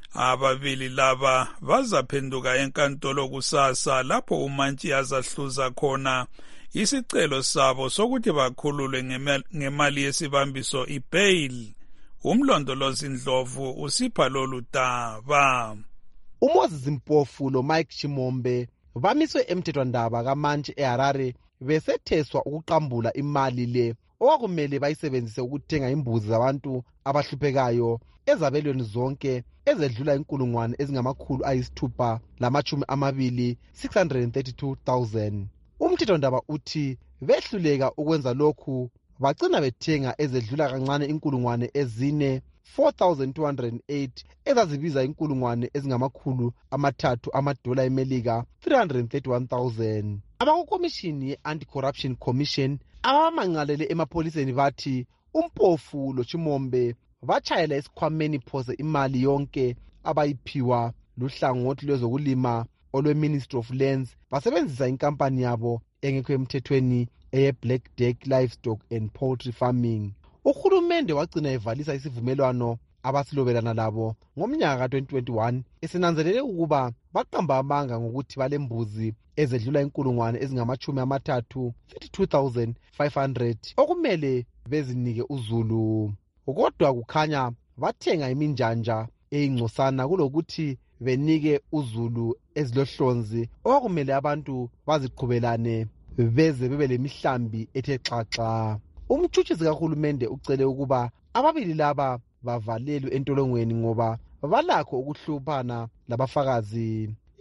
Speaker 25: Ababili laba bazaphenduka enkantolo kusasa lapho umantshi azahluza khona isicelo sabo sokuthi bakhululwe ngemali yesibambiso ibail. Umlondolozi Ndlovu usipha lolu daba.
Speaker 26: uMoses Mpofu loMike Chimombe bamiswe emthethwandaba kamantshi eHarare besetheswa ukuqambula imali le okwakumele bayisebenzise ukuthenga imbuzi zabantu abahluphekayo ezabelweni zonke ezedlula inkulungwane ezingamakhulu ayisithupha lamachumi amabili six hundred thirty-two thousand. Umthethwandaba uthi behluleka ukwenza lokhu bagcina bethenga ezedlula kancane inkulungwane ezine four thousand two hundred eight ezazibiza inkulungwane ezingamakhulu amathathu amadola eMelika three hundred thirty-one thousand. Abakukomishini ye-Anti-Corruption Commission abamangalele emapholiseni bathi uMpofu loChimombe batshayela esikhwameni phose imali yonke abayiphiwa luhlangothi lwezokulima olwe-Ministry of Lands basebenzisa inkampani yabo engekho emthethweni eye-Black Duck Livestock and Poultry Farming. Uhulumende wagcina evalisa isivumelwano abasilobelana labo ngomnyaka ka twenty twenty-one esinanzelele ukuba baqamba amanga ngokuthi balembuzi ezedlula inkulungwane ezingamachumi amathathu thirty-two thousand five hundred okumele bezinike uZulu. Kodwa kukhanya bathenga iminjanja eyingcosana kulokuthi benike uZulu ezilohlonzi okwakumele abantu baziqhubelane beze bebe lemihlambi ethe xaxa. Umtshutshisi kahulumende ucele ukuba ababili laba bavalelwe entolongweni ngoba balakho ukuhluphana labafakazi.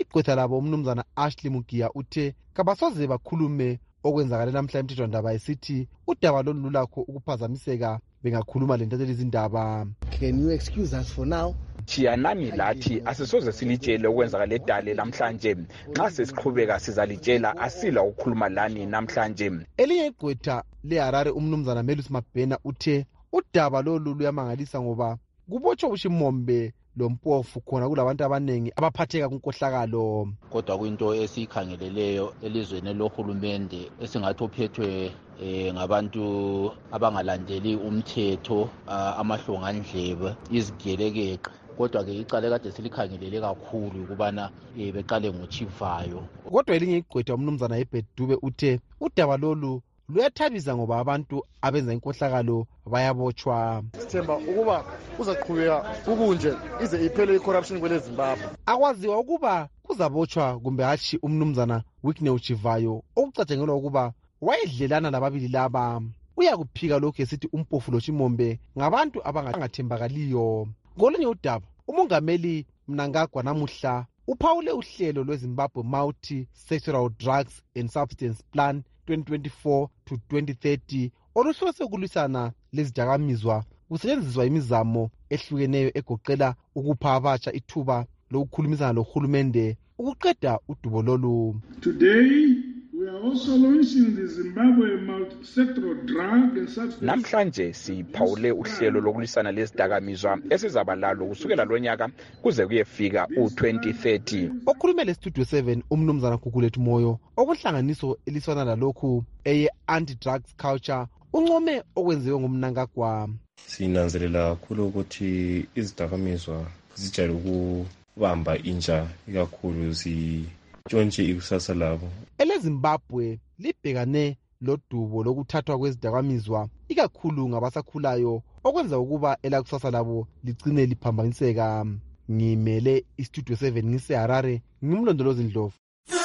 Speaker 26: igqwetha labo umnumzana Ashley Mugia uthe kabasoze bakhulume okwenzakale namhla emthethwandaba esithi udaba lolu lulakho ukuphazamiseka bengakhuluma lentatheli izindaba.
Speaker 3: Can you excuse us for now?
Speaker 8: Chiyanani lathi asisoze silitshele okwenzakale edale namhlanje. Nxa sesiqhubeka sizalitshela asila ukukhuluma lani namhlanje.
Speaker 26: Elinye igqwetha leHarare umnumzana Melus Mabhena uthe udaba lolu luyamangalisa ngoba kubotshwa uShimombe lompofu khona kulabantu abanengi abaphatheka kunkohlakalo.
Speaker 9: Kodwa kuyinto esikhangeleleyo elizweni lohulumende esingathi ophethwe eh ngabantu abangalandeli umthetho, uh, amahlongandlebe, izigelekeqe. Kodwa ke icala kade silikhangelele kakhulu ukubana eh beqale ngochivayo.
Speaker 26: Kodwa elinye igqwetha umnumzana eBedube uthe udaba lolu luyathabisa ngoba abantu abenza inkohlakalo bayabotshwa.
Speaker 12: Sithemba ukuba uzaqhubeka ukunje ize iphele icorruption kwele Zimbabwe.
Speaker 26: Akwaziwa ukuba kuzabotshwa kumbe hatshi umnumzana Whitney Uchivayo okucatshangelwa ukuba wayedlelana lababili laba. Uyakuphika lokho esithi umpofu loShimombe ngabantu abangathembakaliyo. Ngolunye udaba umongameli Mnangagwa namuhla uphawule uhlelo lweZimbabwe Multi Sectoral Drugs and Substance Plan twenty twenty-four to twenty thirty oluhlose ukulwisana lezidakamizwa kusetshenziswa imizamo ehlukeneyo egoqela ukupha abatsha ithuba lokukhulumisana lohulumende ukuqeda udubo lolu.
Speaker 13: Today we are also launching the Zimbabwe multi-sectoral drug and substance.
Speaker 8: Namhlanje siphawule uhlelo lokulwisana lezidakamizwa esizaba lalo kusukela lonyaka kuze kuyefika u twenty thirty.
Speaker 26: Okhulume le Studio seven umnumzana Gugulethu Moyo okuhlanganiso eliswana lalokhu eye anti-drugs culture uncome okwenziwe ngumNangagwa.
Speaker 14: Sinanzelela kakhulu ukuthi izidakamizwa zijayele ukubamba intsha ikakhulu zitshontshe ikusasa labo.
Speaker 26: EleZimbabwe libhekane lodubo lokuthathwa kwezidakamizwa ikakhulu ngabasakhulayo okwenza ukuba elakusasa labo ligcine liphambaniseka. Ngimele iStudio seven ngiseHarare ngimlondolozi Ndlovu.
Speaker 17: The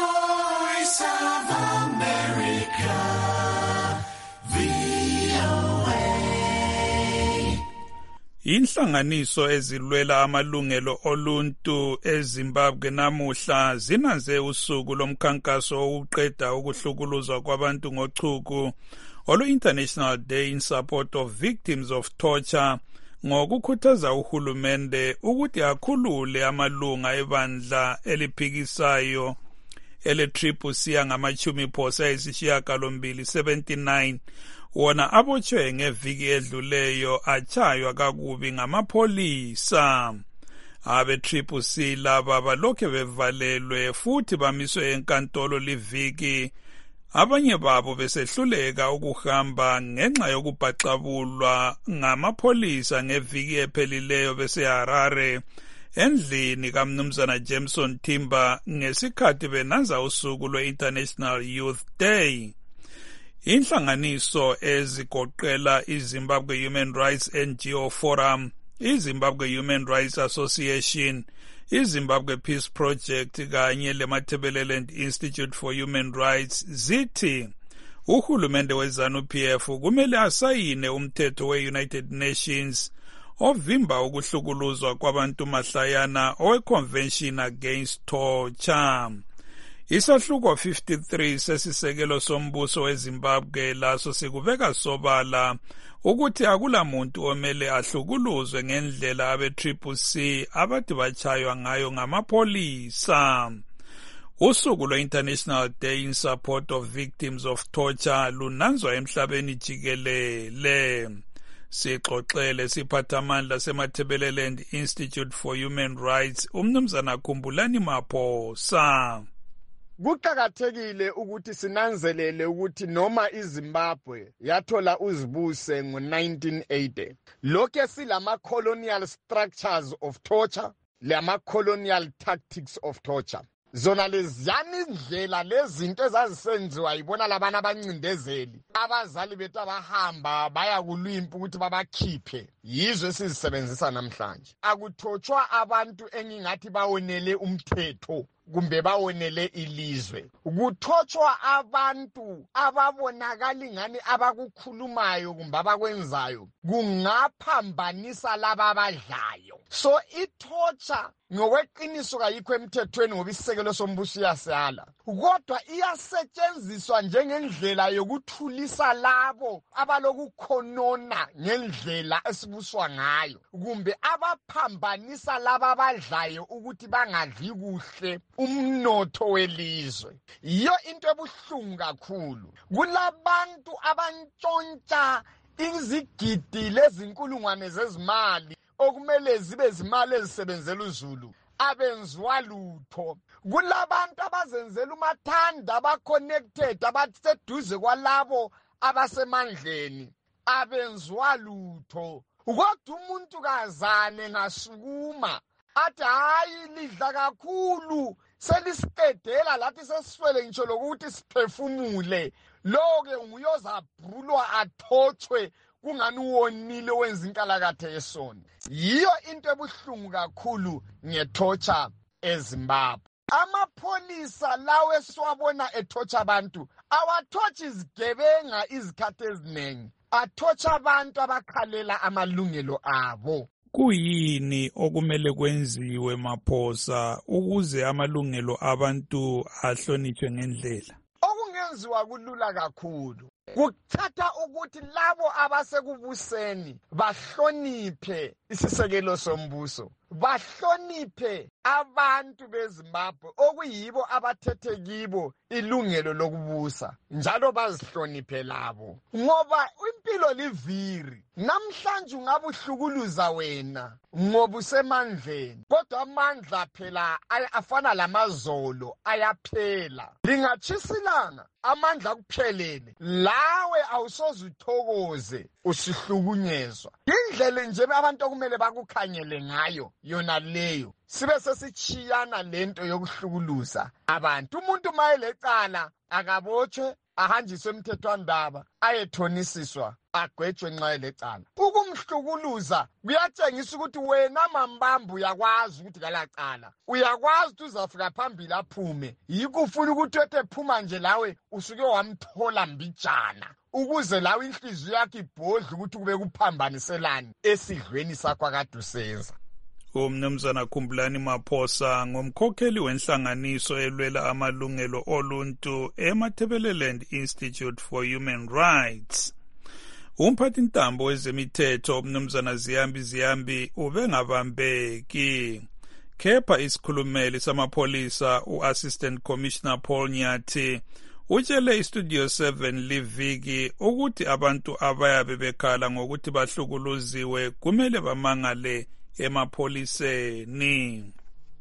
Speaker 17: Voice of America.
Speaker 25: Inhlanganiso ezilwela amalungelo oluntu eZimbabwe namuhla zinanze usuku lomkhankaso wokuqeda ukuhlukuluzwa kwabantu ngochuku olu International Day in Support of Victims of Torture ngokukhuthaza uhulumende ukuthi akhulule amalunga ebandla eliphikisayo ele-Triple C angamachumi phosa ayisishiyagalombili seventy-nine wona abotshwe ngeviki edluleyo atshaywa kakubi ngamapholisa. Abe-Triple C laba balokhe bevalelwe futhi bamiswe enkantolo liviki, abanye babo besehluleka ukuhamba ngenxa yokubhaxabulwa ngamapholisa ngeviki ephelileyo beseHarare endlini kaMnumzana Jameson Timber ngesikhathi benanza usuku lwe-International Youth Day. Inhlanganiso ezigoqela iZimbabwe Human Rights N G O Forum, iZimbabwe Human Rights Association, iZimbabwe Peace Project kanye leMatabeleland Institute for Human Rights zithi uhulumende weZanu-P F kumele asayine umthetho we-United Nations ovimba ukuhlukuluzwa kwabantu mahlayana owe-Convention Against Torture. Isahluko fifty-three sesisekelo sombuso weZimbabwe laso sikubeka sobala ukuthi akula muntu omele ahlukuluzwe ngendlela abe-Triple C abathi bachaywa ngayo ngamapholisa. Usuku lwe-International Day in Support of Victims of Torture lunanzwa emhlabeni jikelele. Sixoxele siphathamandla seMatabeleland Institute for Human Rights umnumzana Khumbulani Maphosa.
Speaker 12: Kuqakathekile ukuthi sinanzelele ukuthi noma iZimbabwe yathola uzibuse ngo-nineteen eighty lokho silama colonial structures of torture lama colonial tactics of torture. Zona leziyani indlela lezinto ezazisenziwa yibona labana abancindezeli abazali bethu abahamba baya kulwimpi ukuthi babakhiphe yizo esizisebenzisa namhlanje. Akuthotshwa abantu engingathi bawonele umthetho kumbe bawonele ilizwe, kuthotshwa abantu ababonakala ngani abakukhulumayo kumbe abakwenzayo kungaphambanisa laba abadlayo. So itorture
Speaker 10: ngokweqiniso kayikho emthethweni ngoba isisekelo sombuso iyasala, kodwa iyasetshenziswa njengendlela yokuthulisa labo abalokukhonona ngendlela esibuswa ngayo, kumbe abaphambanisa laba abadlayo ukuthi bangadli kuhle umnotho welizwe. Yiyo into ebuhlungu kakhulu. Kulabantu abantshontsha izigidi lezinkulungwane zezimali okumele zibe zimali ezisebenzela uZulu, abenziwa lutho. Kulabantu abazenzela umathanda abaconnected abaseduze kwalabo abasemandleni, abenziwa lutho. Kodwa umuntu kazane ngasukuma athi hayi lidla kakhulu, selisiqedela lathi sesiswele ngitsho lokuthi siphefumule, lo-ke nguyozabhulwa athothwe kungani uwonile wenza inkalakathe yesoni. Yiyo into ebuhlungu kakhulu ngethotsha eZimbabwe. Amapholisa lawe esiwabona ethotsha abantu awathothi izigebenga izikhathi eziningi, athotsha abantu abakhalela amalungelo abo.
Speaker 25: Kuyini okumele kwenziwe Maphosa ukuze amalungelo abantu ahlonitshwe ngendlela?
Speaker 10: Okungenziwa kulula kakhulu. Kuthatha ukuthi labo abasekubuseni bahloniphe isisekelo sombuso, bahloniphe abantu beZimbabwe okuyibo abathethe kibo ilungelo lokubusa, njalo bazihloniphe labo. Ngoba impilo liviri, namhlanje ungabuhlukuluza wena ngoba usemandleni, kodwa amandla phela afana lamazolo ayaphela. Lingatshisilanga amandla kuphelele, lawe awusoze uthokoze usihlukunyezwa. Indlela nje abantu okumele bakukhanyele ngayo yona leyo, sibe sesichiyana lento yokuhlukuluza abantu. Umuntu mayelecala akabotshwe, ahanjiswe emthethwandaba, ayethonisiswa, agwetshwe nxa elecala. Ukumhlukuluza kuyatshengisa ukuthi wena mambambu uyakwazi ukuthi kalacala, uyakwazi ukuthi uzafika phambili aphume. Yikho ufuna ukuthi wethe phuma nje lawe usuke wamthola mbijana, ukuze lawe inhliziyo yakhe ibhodle ukuthi kube kuphambaniselani esidlweni sakho akade usenza.
Speaker 25: Umnumzana Khumbulani Maphosa ngomkhokheli wenhlanganiso elwela amalungelo oluntu eMatabeleland Institute for Human Rights. Umphathi ntambo wezemithetho umnumzana Ziyambi Ziyambi ubengabambeki, kepha isikhulumeli samapholisa u-Assistant Commissioner Paul Nyathi utshele iStudio seven liviki ukuthi abantu abayabe bekhala ngokuthi bahlukuluziwe kumele bamangale emapholiseni.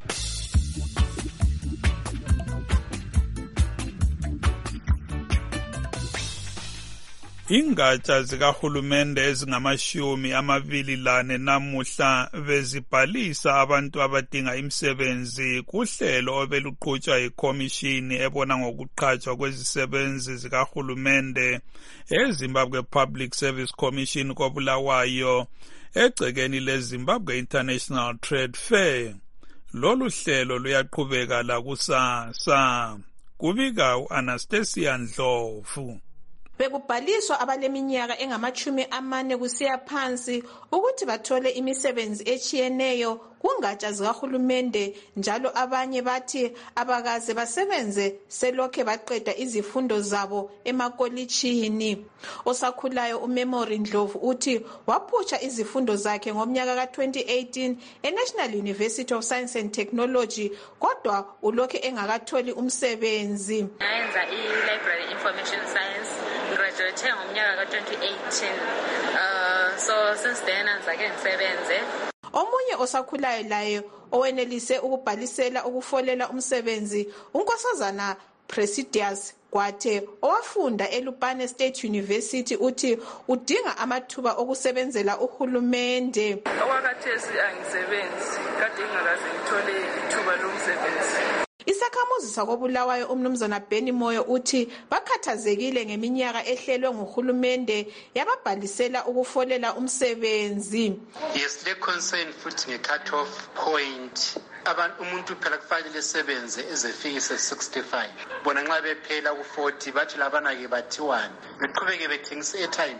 Speaker 25: Ingatsha zikahulumende ezingamashumi amabili lane namuhla bezibhalisa abantu abadinga imisebenzi kuhlelo obeluqhutshwa yikhomishini ebona ngokuqhatshwa kwezisebenzi zikahulumende eZimbabwe Public Service Commission koBulawayo egcekeni leZimbabwe International Trade Fair. Lolu hlelo luyaqhubeka la kusasa. Kubika u-Anastasia Ndlovu.
Speaker 2: Bekubhaliswa abaleminyaka engamachumi amane kusiya phansi ukuthi bathole imisebenzi echiyeneyo kungatsha zikahulumende, njalo abanye bathi abakaze basebenze selokhe baqeda izifundo zabo emakolitshini. Osakhulayo uMemory Ndlovu uthi waphutsha izifundo zakhe ngomnyaka ka twenty eighteen eNational University of Science and Technology, kodwa ulokhe engakatholi umsebenzi.
Speaker 11: Nayenza i-Library Information Science, graduate ngomnyaka ka twenty eighteen. Uh, so since then anzake ngisebenze.
Speaker 2: Omunye osakhulayo laye owenelise ukubhalisela ukufolela umsebenzi uNkosazana Presidius Gwathe owafunda eLupane State University uthi udinga amathuba okusebenzela uhulumende.
Speaker 11: Okwakhathesi angisebenzi, kade ngingakaze ngithole ithuba lomsebenzi.
Speaker 2: Isakhamuzi sakoBulawayo umnumzana Benny Moyo uthi bakhathazekile ngeminyaka ehlelwe nguhulumende yababhalisela ukufolela umsebenzi.
Speaker 15: Yes, le concern futhi nge-cut off point. Abantu umuntu phela kufanele sebenze ezefikise sixty-five. Bona nxa bephela ku forty bathi labana ke bathi one. Beqhubeke bethengisa airtime.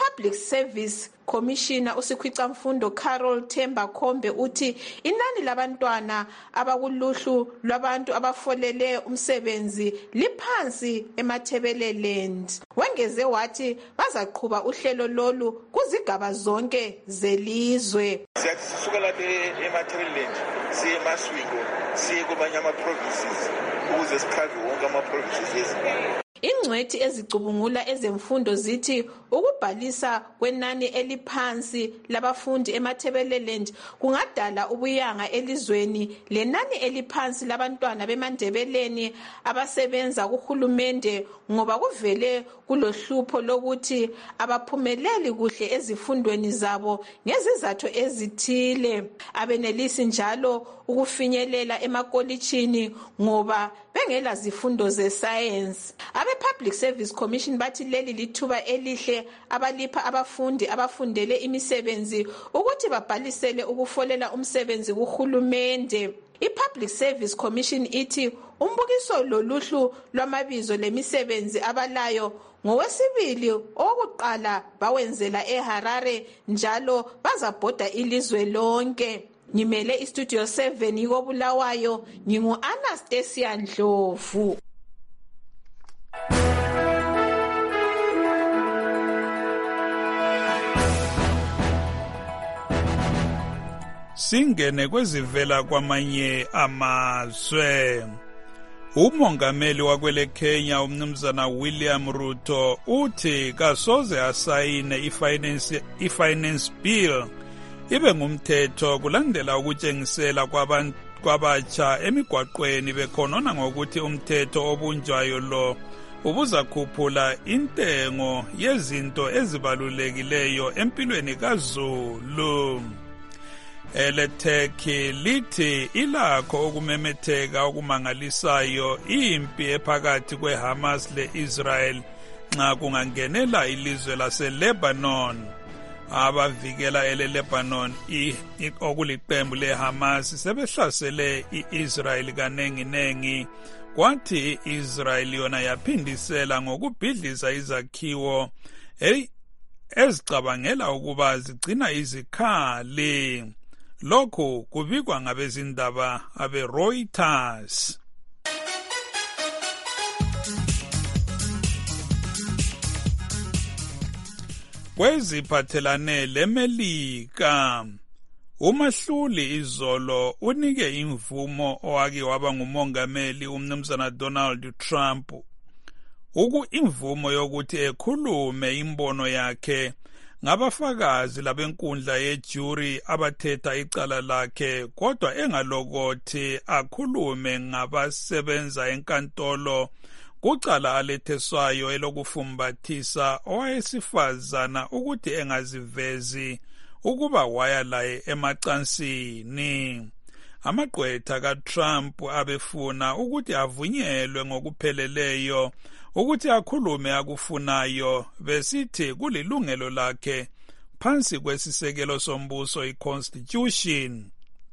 Speaker 2: I-Public Service Commissioner usikhwicamfundo Carol Themba Khombe uthi inani labantwana abakuluhlu lwabantu abafolele umsebenzi liphansi eMathebeleland. Wengeze wathi bazaqhuba uhlelo lolu kuzigaba zonke zelizwe.
Speaker 16: Siyasuka lapha eMathebeleland siye eMaswingo siye kwamanye ama-provinces ukuze sichaze wonke ama-provinces eZimbabwe.
Speaker 2: Ingcwethi ezicubungula ezemfundo zithi ukubhalisa kwenani eliphansi labafundi eMathebeleland kungadala ubuyanga elizweni lenani eliphansi labantwana beMandebeleni abasebenza kuhulumende ngoba kuvele kulohlupho lokuthi abaphumeleli kuhle ezifundweni zabo ngezizathu ezithile. Abenelisi njalo ukufinyelela emakolitshini ngoba bengela zifundo ze-science. Abe-Public Service Commission bathi leli lithuba elihle abalipha abafundi abafundele imisebenzi ukuthi babhalisele ukufolela umsebenzi kuhulumende. I-Public Service Commission ithi umbukiso loluhlu lwamabizo lemisebenzi abalayo ngowesibili owokuqala bawenzela eHarare njalo bazabhoda ilizwe lonke. Ngimele iStudio seven yikoBulawayo, ngingu-Anastasia Ndlovu.
Speaker 25: Singene kwezivela kwamanye amazwe. Umongameli wakwele Kenya umnumzana William Ruto uthi kasoze asayine ifinance ifinance bill ibe ngumthetho kulandela ukutshengisela kwabantu kwabatsha emigwaqweni bekhonona ngokuthi umthetho obunjwayo lo ubuzakhuphula intengo yezinto ezibalulekileyo empilweni kaZulu. Eletheki lithi ilakho ukumemetheka okumangalisayo impi ephakathi kweHamas leIsrael nxa kungangenela ilizwe laseLebanon. Abavikela eleLebanon okuliqembu leHamas sebehlasele iIsrael kanengi nengi, kwathi iIsrael yona yaphindisela ngokubhidliza izakhiwo ezicabangela ukuba zigcina izikhali. Lokhu kubikwa ngabezindaba abe-Reuters. Kweziphathelane leMelika, umahluli izolo unike imvumo owake waba ngumongameli umnumzana Donald Trump uku imvumo yokuthi ekhulume imbono yakhe ngabafakazi labenkundla yejury abathetha icala lakhe, kodwa engalokothi akhulume ngabasebenza enkantolo kucala aletheswayo elokufumbathisa owayesifazana ukuthi engazivezi ukuba waya laye emacansini. Amagqwetha kaTrump abefuna ukuthi avunyelwe ngokupheleleyo ukuthi akhulume akufunayo, besithi kulilungelo lakhe phansi kwesisekelo sombuso i-Constitution.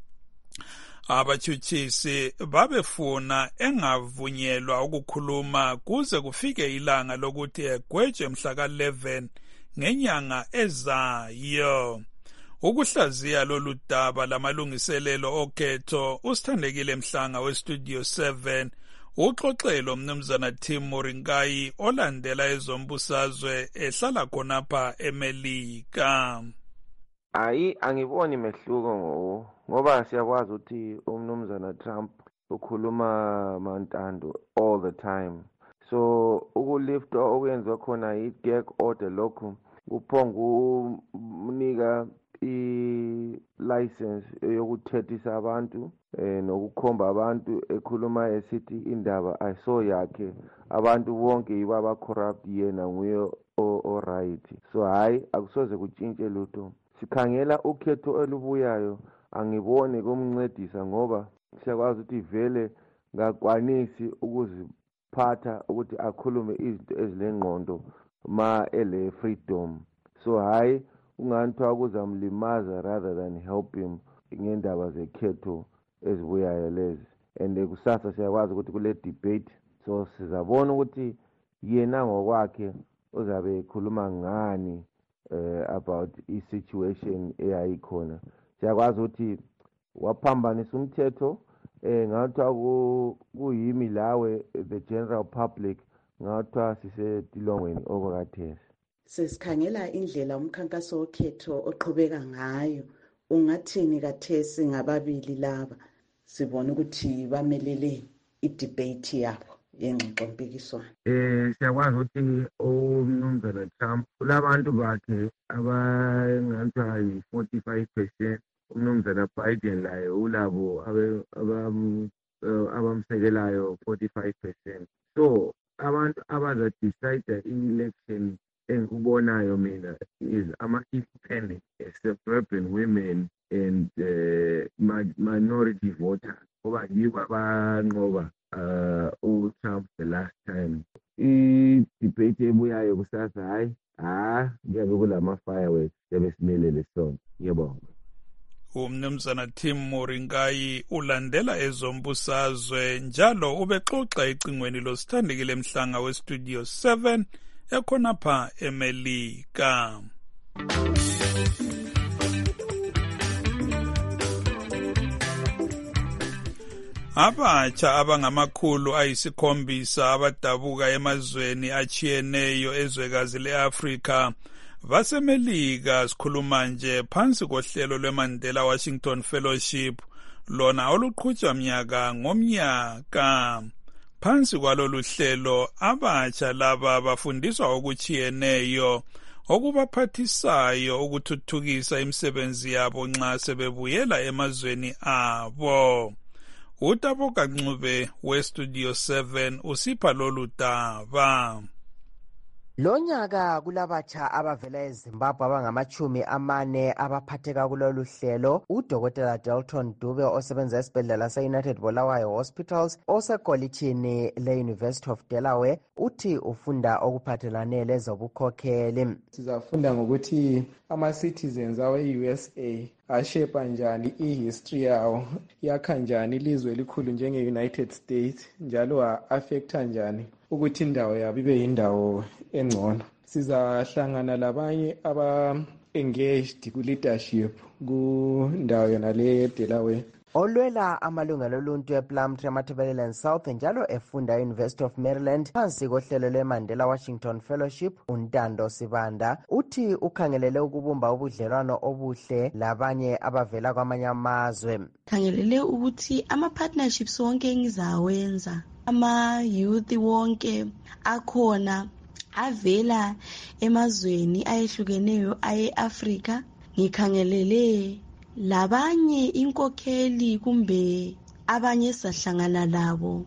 Speaker 25: Abatshutshisi babefuna engavunyelwa ukukhuluma kuze kufike ilanga lokuthi egwetshwe mhla ka eleven ngenyanga ezayo. Ukuhlaziya lolu daba lamalungiselelo okhetho, uSithandekile Mhlanga weStudio seven uxoxelo mnumzana Tim Moringai olandela ezombusazwe ehlala khonapha eMelika.
Speaker 18: Hayi, angiboni mehluko ngoba siyakwazi ukuthi umnumzana Trump ukhuluma mantando all the time. So ukulifta okwenziwa khona i-gag order lokhu kuphonga unika i-license yokuthethisa abantu nokukhomba abantu ekhuluma esithi indaba ayiso yakhe, abantu bonke yiba ba-corrupt, yena nguye o-right. So hayi, akusoze kutshintshe lutho. Sikhangela ukhetho olubuyayo, angiboni kumncedisa ngoba siyakwazi ukuthi vele ngakwanisi ukuziphatha ukuthi akhulume izinto ezilengqondo ma ele freedom. So hayi, unganithiwa kuzamlimaza rather than help him ngendaba zekhetho ezibuyayo lezi. And kusasa siyakwazi ukuthi kule debate, so sizabona ukuthi yena ngokwakhe uzabe ekhuluma ngani uh, about i-situation eyayikhona. Siyakwazi ukuthi waphambanisa umthetho eh ngathiwa kuyimi lawe the general public ngathiwa sisetilongweni okwakathesi.
Speaker 7: Sesikhangela indlela umkhankaso wokhetho oqhubeka ngayo, ungathini kathesi ngababili laba sibona ukuthi bamelele i-debate yabo yengxoxo mpikiswano?
Speaker 18: Eh siyakwazi ukuthi umnumzana Trump kulabantu bakhe abangathiwa yi-forty-five percent, umnumzana Biden laye ulabo abamsekelayo forty-five percent. So abantu abaza decide i-election engikubonayo mina is ama-independent, suburban women and uh, minority voters ngoba yibo abanqoba uh uTrump the last time. I-debate ebuyayo kusasa hayi ha kuyabe kulama-fireworks ebesimele sona. Ngiyabonga.
Speaker 25: Umnumzana Tim Moringai ulandela ezombusazwe njalo ubexoxa ecingweni losithandekile emhlanga westudio seven ekhonapha eMelika. Abatsha abangamakhulu ayisikhombisa abadabuka emazweni achiyeneyo ezwekazi le-Afrika vasemelika sikhuluma nje phansi kohlelo lweMandela Washington Fellowship lona oluqhutshwa mnyaka ngomnyaka. Phansi kwalolu hlelo abatsha laba bafundiswa okuchiyeneyo okubaphathisayo ukuthuthukisa imisebenzi yabo nxa sebebuyela emazweni abo. Utaboka Ncube westudio seven usipha lolu daba.
Speaker 19: Lonyaka kulabatsha abavela eZimbabwe abangamachumi amane abaphatheka kulolu hlelo. Udokotela Dalton Dube osebenza esibhedlela se-United Bulawayo Hospitals osekolitshini le-University of Delaware uthi ufunda okuphathelane lezobukhokheli.
Speaker 20: Sizafunda ngokuthi ama-citizens awe-U S A ashepa njani i-history yawo, yakha njani ilizwe elikhulu njenge-United States, njalo a-affecta njani ukuthi indawo yabo ibe yindawo engcono. Sizahlangana labanye aba-engaged ku-leadership kundawo yona le Delaware.
Speaker 19: Olwela amalungelo oluntu ePlumtree Matabeleland South njalo efunda e-University of Maryland phansi kohlelo lweMandela Washington Fellowship, uNtando Sibanda uthi ukhangelele ukubumba ubudlelwano obuhle labanye abavela kwamanye amazwe.
Speaker 21: Khangelele ukuthi ama-partnerships wonke engizawenza, ama-youth wonke akhona avela emazweni ayehlukeneyo aye-Afrika, ngikhangelele labanye inkokheli kumbe abanye sahlangana labo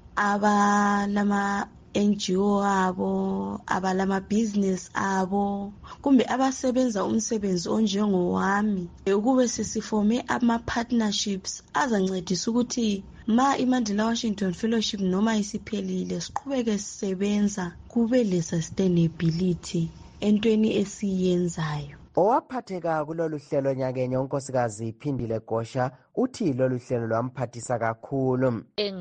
Speaker 21: abalama N G O abo, abalama business abo, kumbe abasebenza umsebenzi onjengowami, ukube sesifome ama partnerships azancedisa ukuthi ma iMandela Washington Fellowship noma isiphelile siqhubeke sisebenza kube le sustainability entweni esiyenzayo.
Speaker 19: Owaphatheka kulolu hlelo nyakenye unkosikazi Phindile Gosha uthi lolu hlelo lwamphathisa kakhulu.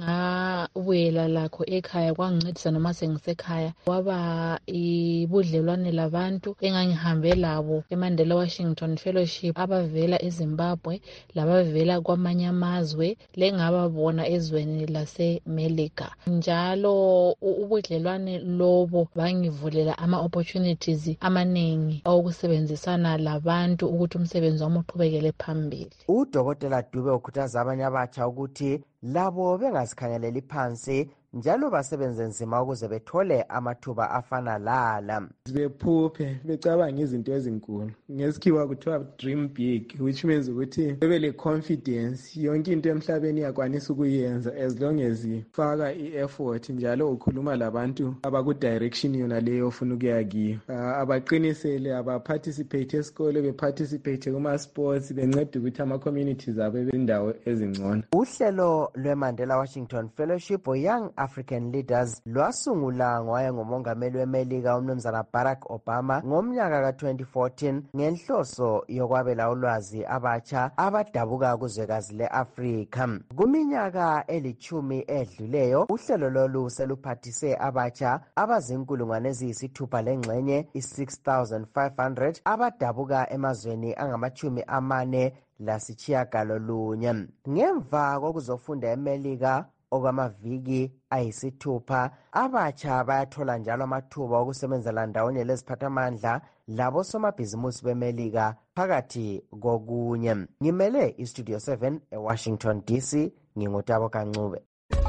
Speaker 22: Engawela lakho ekhaya kwangincedisa noma sengisekhaya waba ibudlelwane labantu engangihambe labo eMandela Washington Fellowship abavela eZimbabwe labavela kwamanye amazwe lengababona ezweni laseMelika. Njalo ubudlelwane lobo bangivulela ama opportunities amaningi okusebenzisana labantu ukuthi umsebenzi wami uqhubekele phambili.
Speaker 19: Udokotela Dube ukhuthaza abanye abatsha ukuthi labo bengasikhangeleli phansi njalo basebenze nzima ukuze bethole amathuba afana lala.
Speaker 20: Bephuphe becabanga izinto ezinkulu. Ngesikhiwa kuthiwa dream big, which means ukuthi bebe le confidence yonke into emhlabeni yakwanisa ukuyenza as long as ifaka i-effort njalo ukhuluma labantu abaku direction yona leyo ofuna ukuya kiyo. Uh, abaqinisele abaparticipate esikole, beparticipate kuma sports, bencede ukuthi ama communities abo bendawo ezingcono.
Speaker 19: Uhlelo Uhlelo lweMandela Washington Fellowship for Young African Leaders lwasungula ngowaye ngumongameli weMelika umnumzana Barack Obama ngomnyaka ka twenty fourteen ngenhloso yokwabela ulwazi abatsha abadabuka kuzwekazi le-Afrika. Kuminyaka elithumi edluleyo uhlelo lolu seluphathise abatsha abazinkulungwane eziyisithupha lengxenye i-six thousand five hundred abadabuka emazweni angamachumi amane lasitshiyagalolunye. Ngemva kokuzofunda eMelika okwamaviki ayisithupha, abatsha bayathola njalo amathuba okusebenzela ndawonye leziphathamandla labosomabhizimusi beMelika phakathi kokunye. Ngimele iStudio seven eWashington D C, ngingutabo Kancube.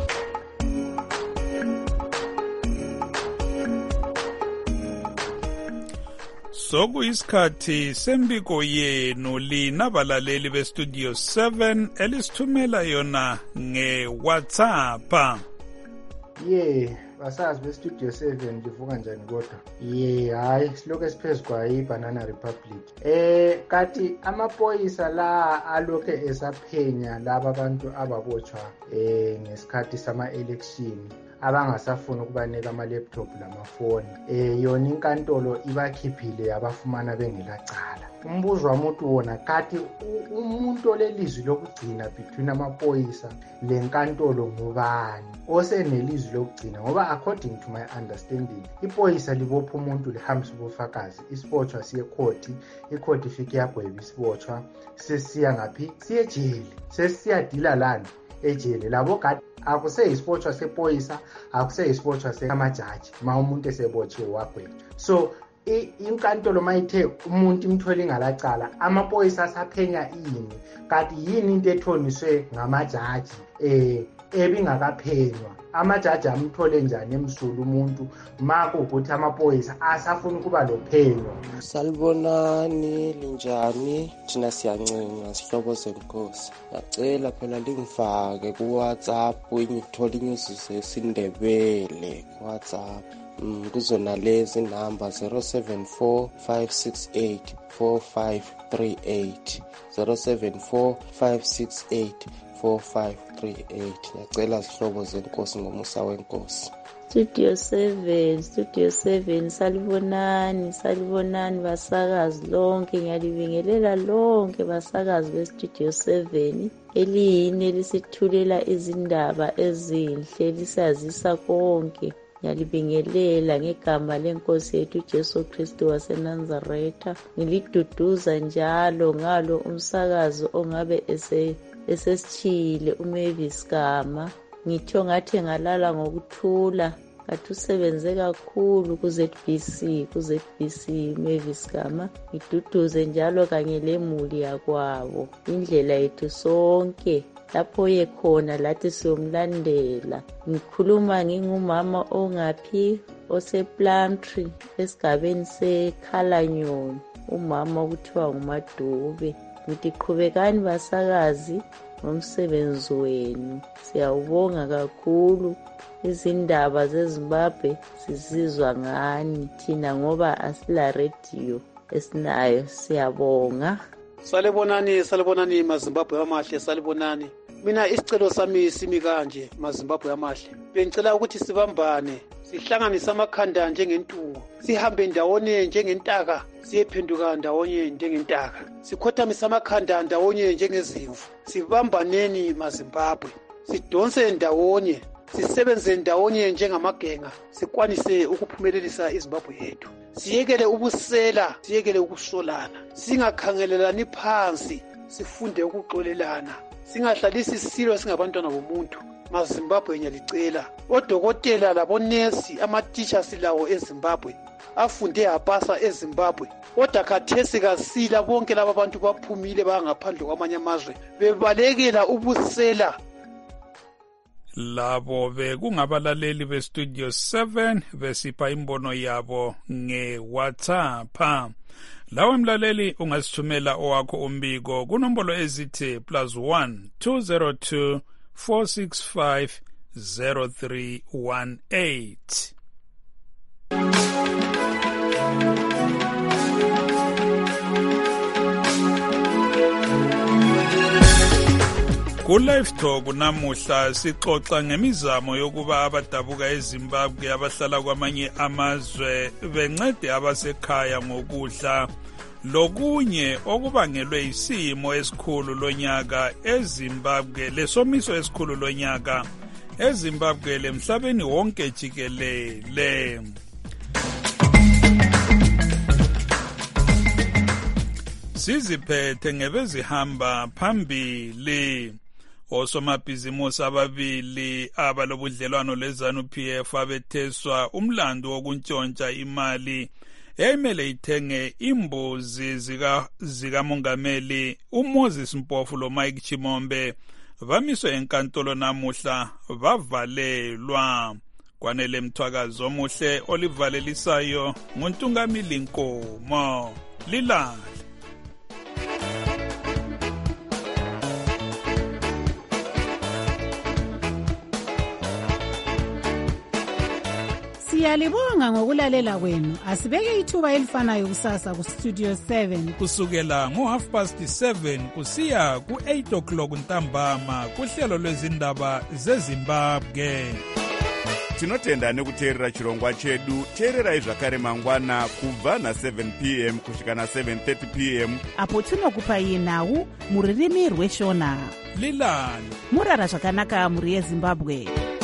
Speaker 25: Sokuyisikhathi sembiko yenu lina balaleli beStudio seven elisithumela yona ngeWhatsApp.
Speaker 1: Yeah, basazi beStudio seven livuka njani kodwa? Yeah, hayi siloke siphezu kwa iBanana Republic. Eh kathi amaphoyisa la aloke esaphenya laba abantu ababotshwa eh ngesikhathi sama election abangasafuna ukubanika ama laptop lamafoni. Eh yona inkantolo ibakhiphile abafumana bengelacala. Umbuzo wamuntu wona kathi umuntu olelizwi lokugcina between amaphoyisa lenkantolo ngubani osenelizwi lokugcina, ngoba according to my understanding iphoyisa libopha umuntu lihambisa ubufakazi, isibotshwa siye court, icourt ifike yagweba isibotshwa, sesiya ngaphi siye ejele, sesiya dila lana ejele. Labo kade akuse isibotshwa sephoyisa, akuse isibotshwa semajaji ma umuntu esebotshiwe wagweba. So inkantolo mayithe umuntu imthole ngalacala, amaphoyisa asaphenya ini, kanti yini into ethoniswe ngamajaji eh ebingakaphenywa? Amajaji amthole njani emsulu umuntu mako ukuthi amaphoyisa asafuna ukuba lophenyo?
Speaker 4: Salibonani linjani? Thina siyancinga sihlobo senkosi. Ngicela phela lingifake ku WhatsApp ngithola inews zesindebele ku WhatsApp. Mm, kuzona lezi number zero seven four five six eight four five three eight zero seven four five six eight four five three eight. Ngicela sihlobo zenkosi ngomusa wenkosi.
Speaker 5: Studio seven, Studio seven, salibonani, salibonani basakazi lonke, ngiyalibingelela lonke basakazi beStudio seven eliyini elisithulela izindaba ezinhle lisazisa konke. Ngiyalibingelela ngegama lenkosi yethu Jesu Kristu waseNazaretha, ngiliduduza njalo ngalo umsakazo ongabe ese esesithile uMavis Gama. Ngitho ngathi ngalala ngokuthula, kathi usebenze kakhulu ku Z B C, ku Z B C Mavis Gama. Ngiduduze njalo kanye lemuli yakwabo, indlela yethu sonke lapho yekhona lathi siyomlandela. Ngikhuluma ngingumama ongaphi osePlumtree esigabeni seKhalanyoni, umama okuthiwa nguMadube. Ngithi qhubekani basakazi ngomsebenzi wenu, siyawubonga kakhulu. Izindaba zeZimbabwe sizizwa ngani thina ngoba asila radio esinayo, siyabonga.
Speaker 6: Salibonani, salibonani maZimbabwe amahle, salibonani. Mina isicelo sami simi kanje maZimbabwe amahle. Bengicela ukuthi sibambane, sihlanganise amakhanda njengentungo, sihambe ndawonye njengentaka, siyephenduka ndawonye njengentaka, sikhothamise amakhanda ndawonye njengezimvu. Sibambaneni maZimbabwe, sidonse ndawonye, sisebenze ndawonye njengamagenga, sikwanise ukuphumelelisa iZimbabwe yethu. Siyekele ubusela, siyekele ukusolana, singakhangelelani phansi, sifunde ukuxolelana, singahlalisi isilo singabantwana bomuntu. maZimbabwe ngiyalicela, odokotela labonesi, amatitsha silawo eZimbabwe, afunde apasa eZimbabwe, kodwa khathesi kasila bonke laba bantu baphumile bangaphandle kwamanye amazwe bebalekela ubusela.
Speaker 25: Labo bekungabalaleli beStudio seven besipha imbono yabo ngeWhatsApp. Lawe mlaleli ungasithumela owakho umbiko kunombolo ezithi plus one two zero two four six five zero three one eight. Ku-Live Talk namuhla sixoxa ngemizamo yokuba abadabuka eZimbabwe abahlala kwamanye amazwe bencede abasekhaya ngokudla. Lokunye okubangelwe isimo esikhulu lonyaka eZimbabwe, lesomiso esikhulu lonyaka eZimbabwe lemhlabeni wonke jikelele. Siziphethe ngebezihamba phambili. Osomabhizimusi ababili abalobudlelwano leZanu-P F abetheswa umlando wokuntshontsha imali emele ithenge imbuzi zika zikamongameli uMoses Mpofu loMike Chimombe bamiswe enkantolo namuhla bavalelwa. Kwanele Mthwakazi omuhle olivalelisayo nguNtungamili Nkomo. Lilala
Speaker 3: Siyalibonga ngokulalela kwenu. Asibeke ithuba elifanayo kusasa ku Studio seven
Speaker 25: kusukela ngo half past seven kusiya ku eight o'clock ntambama kuhlelo lwezindaba zeZimbabwe.
Speaker 8: Tinotenda nekuteerera chirongwa chedu. Teererai zvakare mangwana kubva na seven p m kusvika na seven thirty p m
Speaker 7: apo tinokupai nhau muririmi rweshona.
Speaker 25: Lilani
Speaker 7: murara zvakanaka muri yeZimbabwe.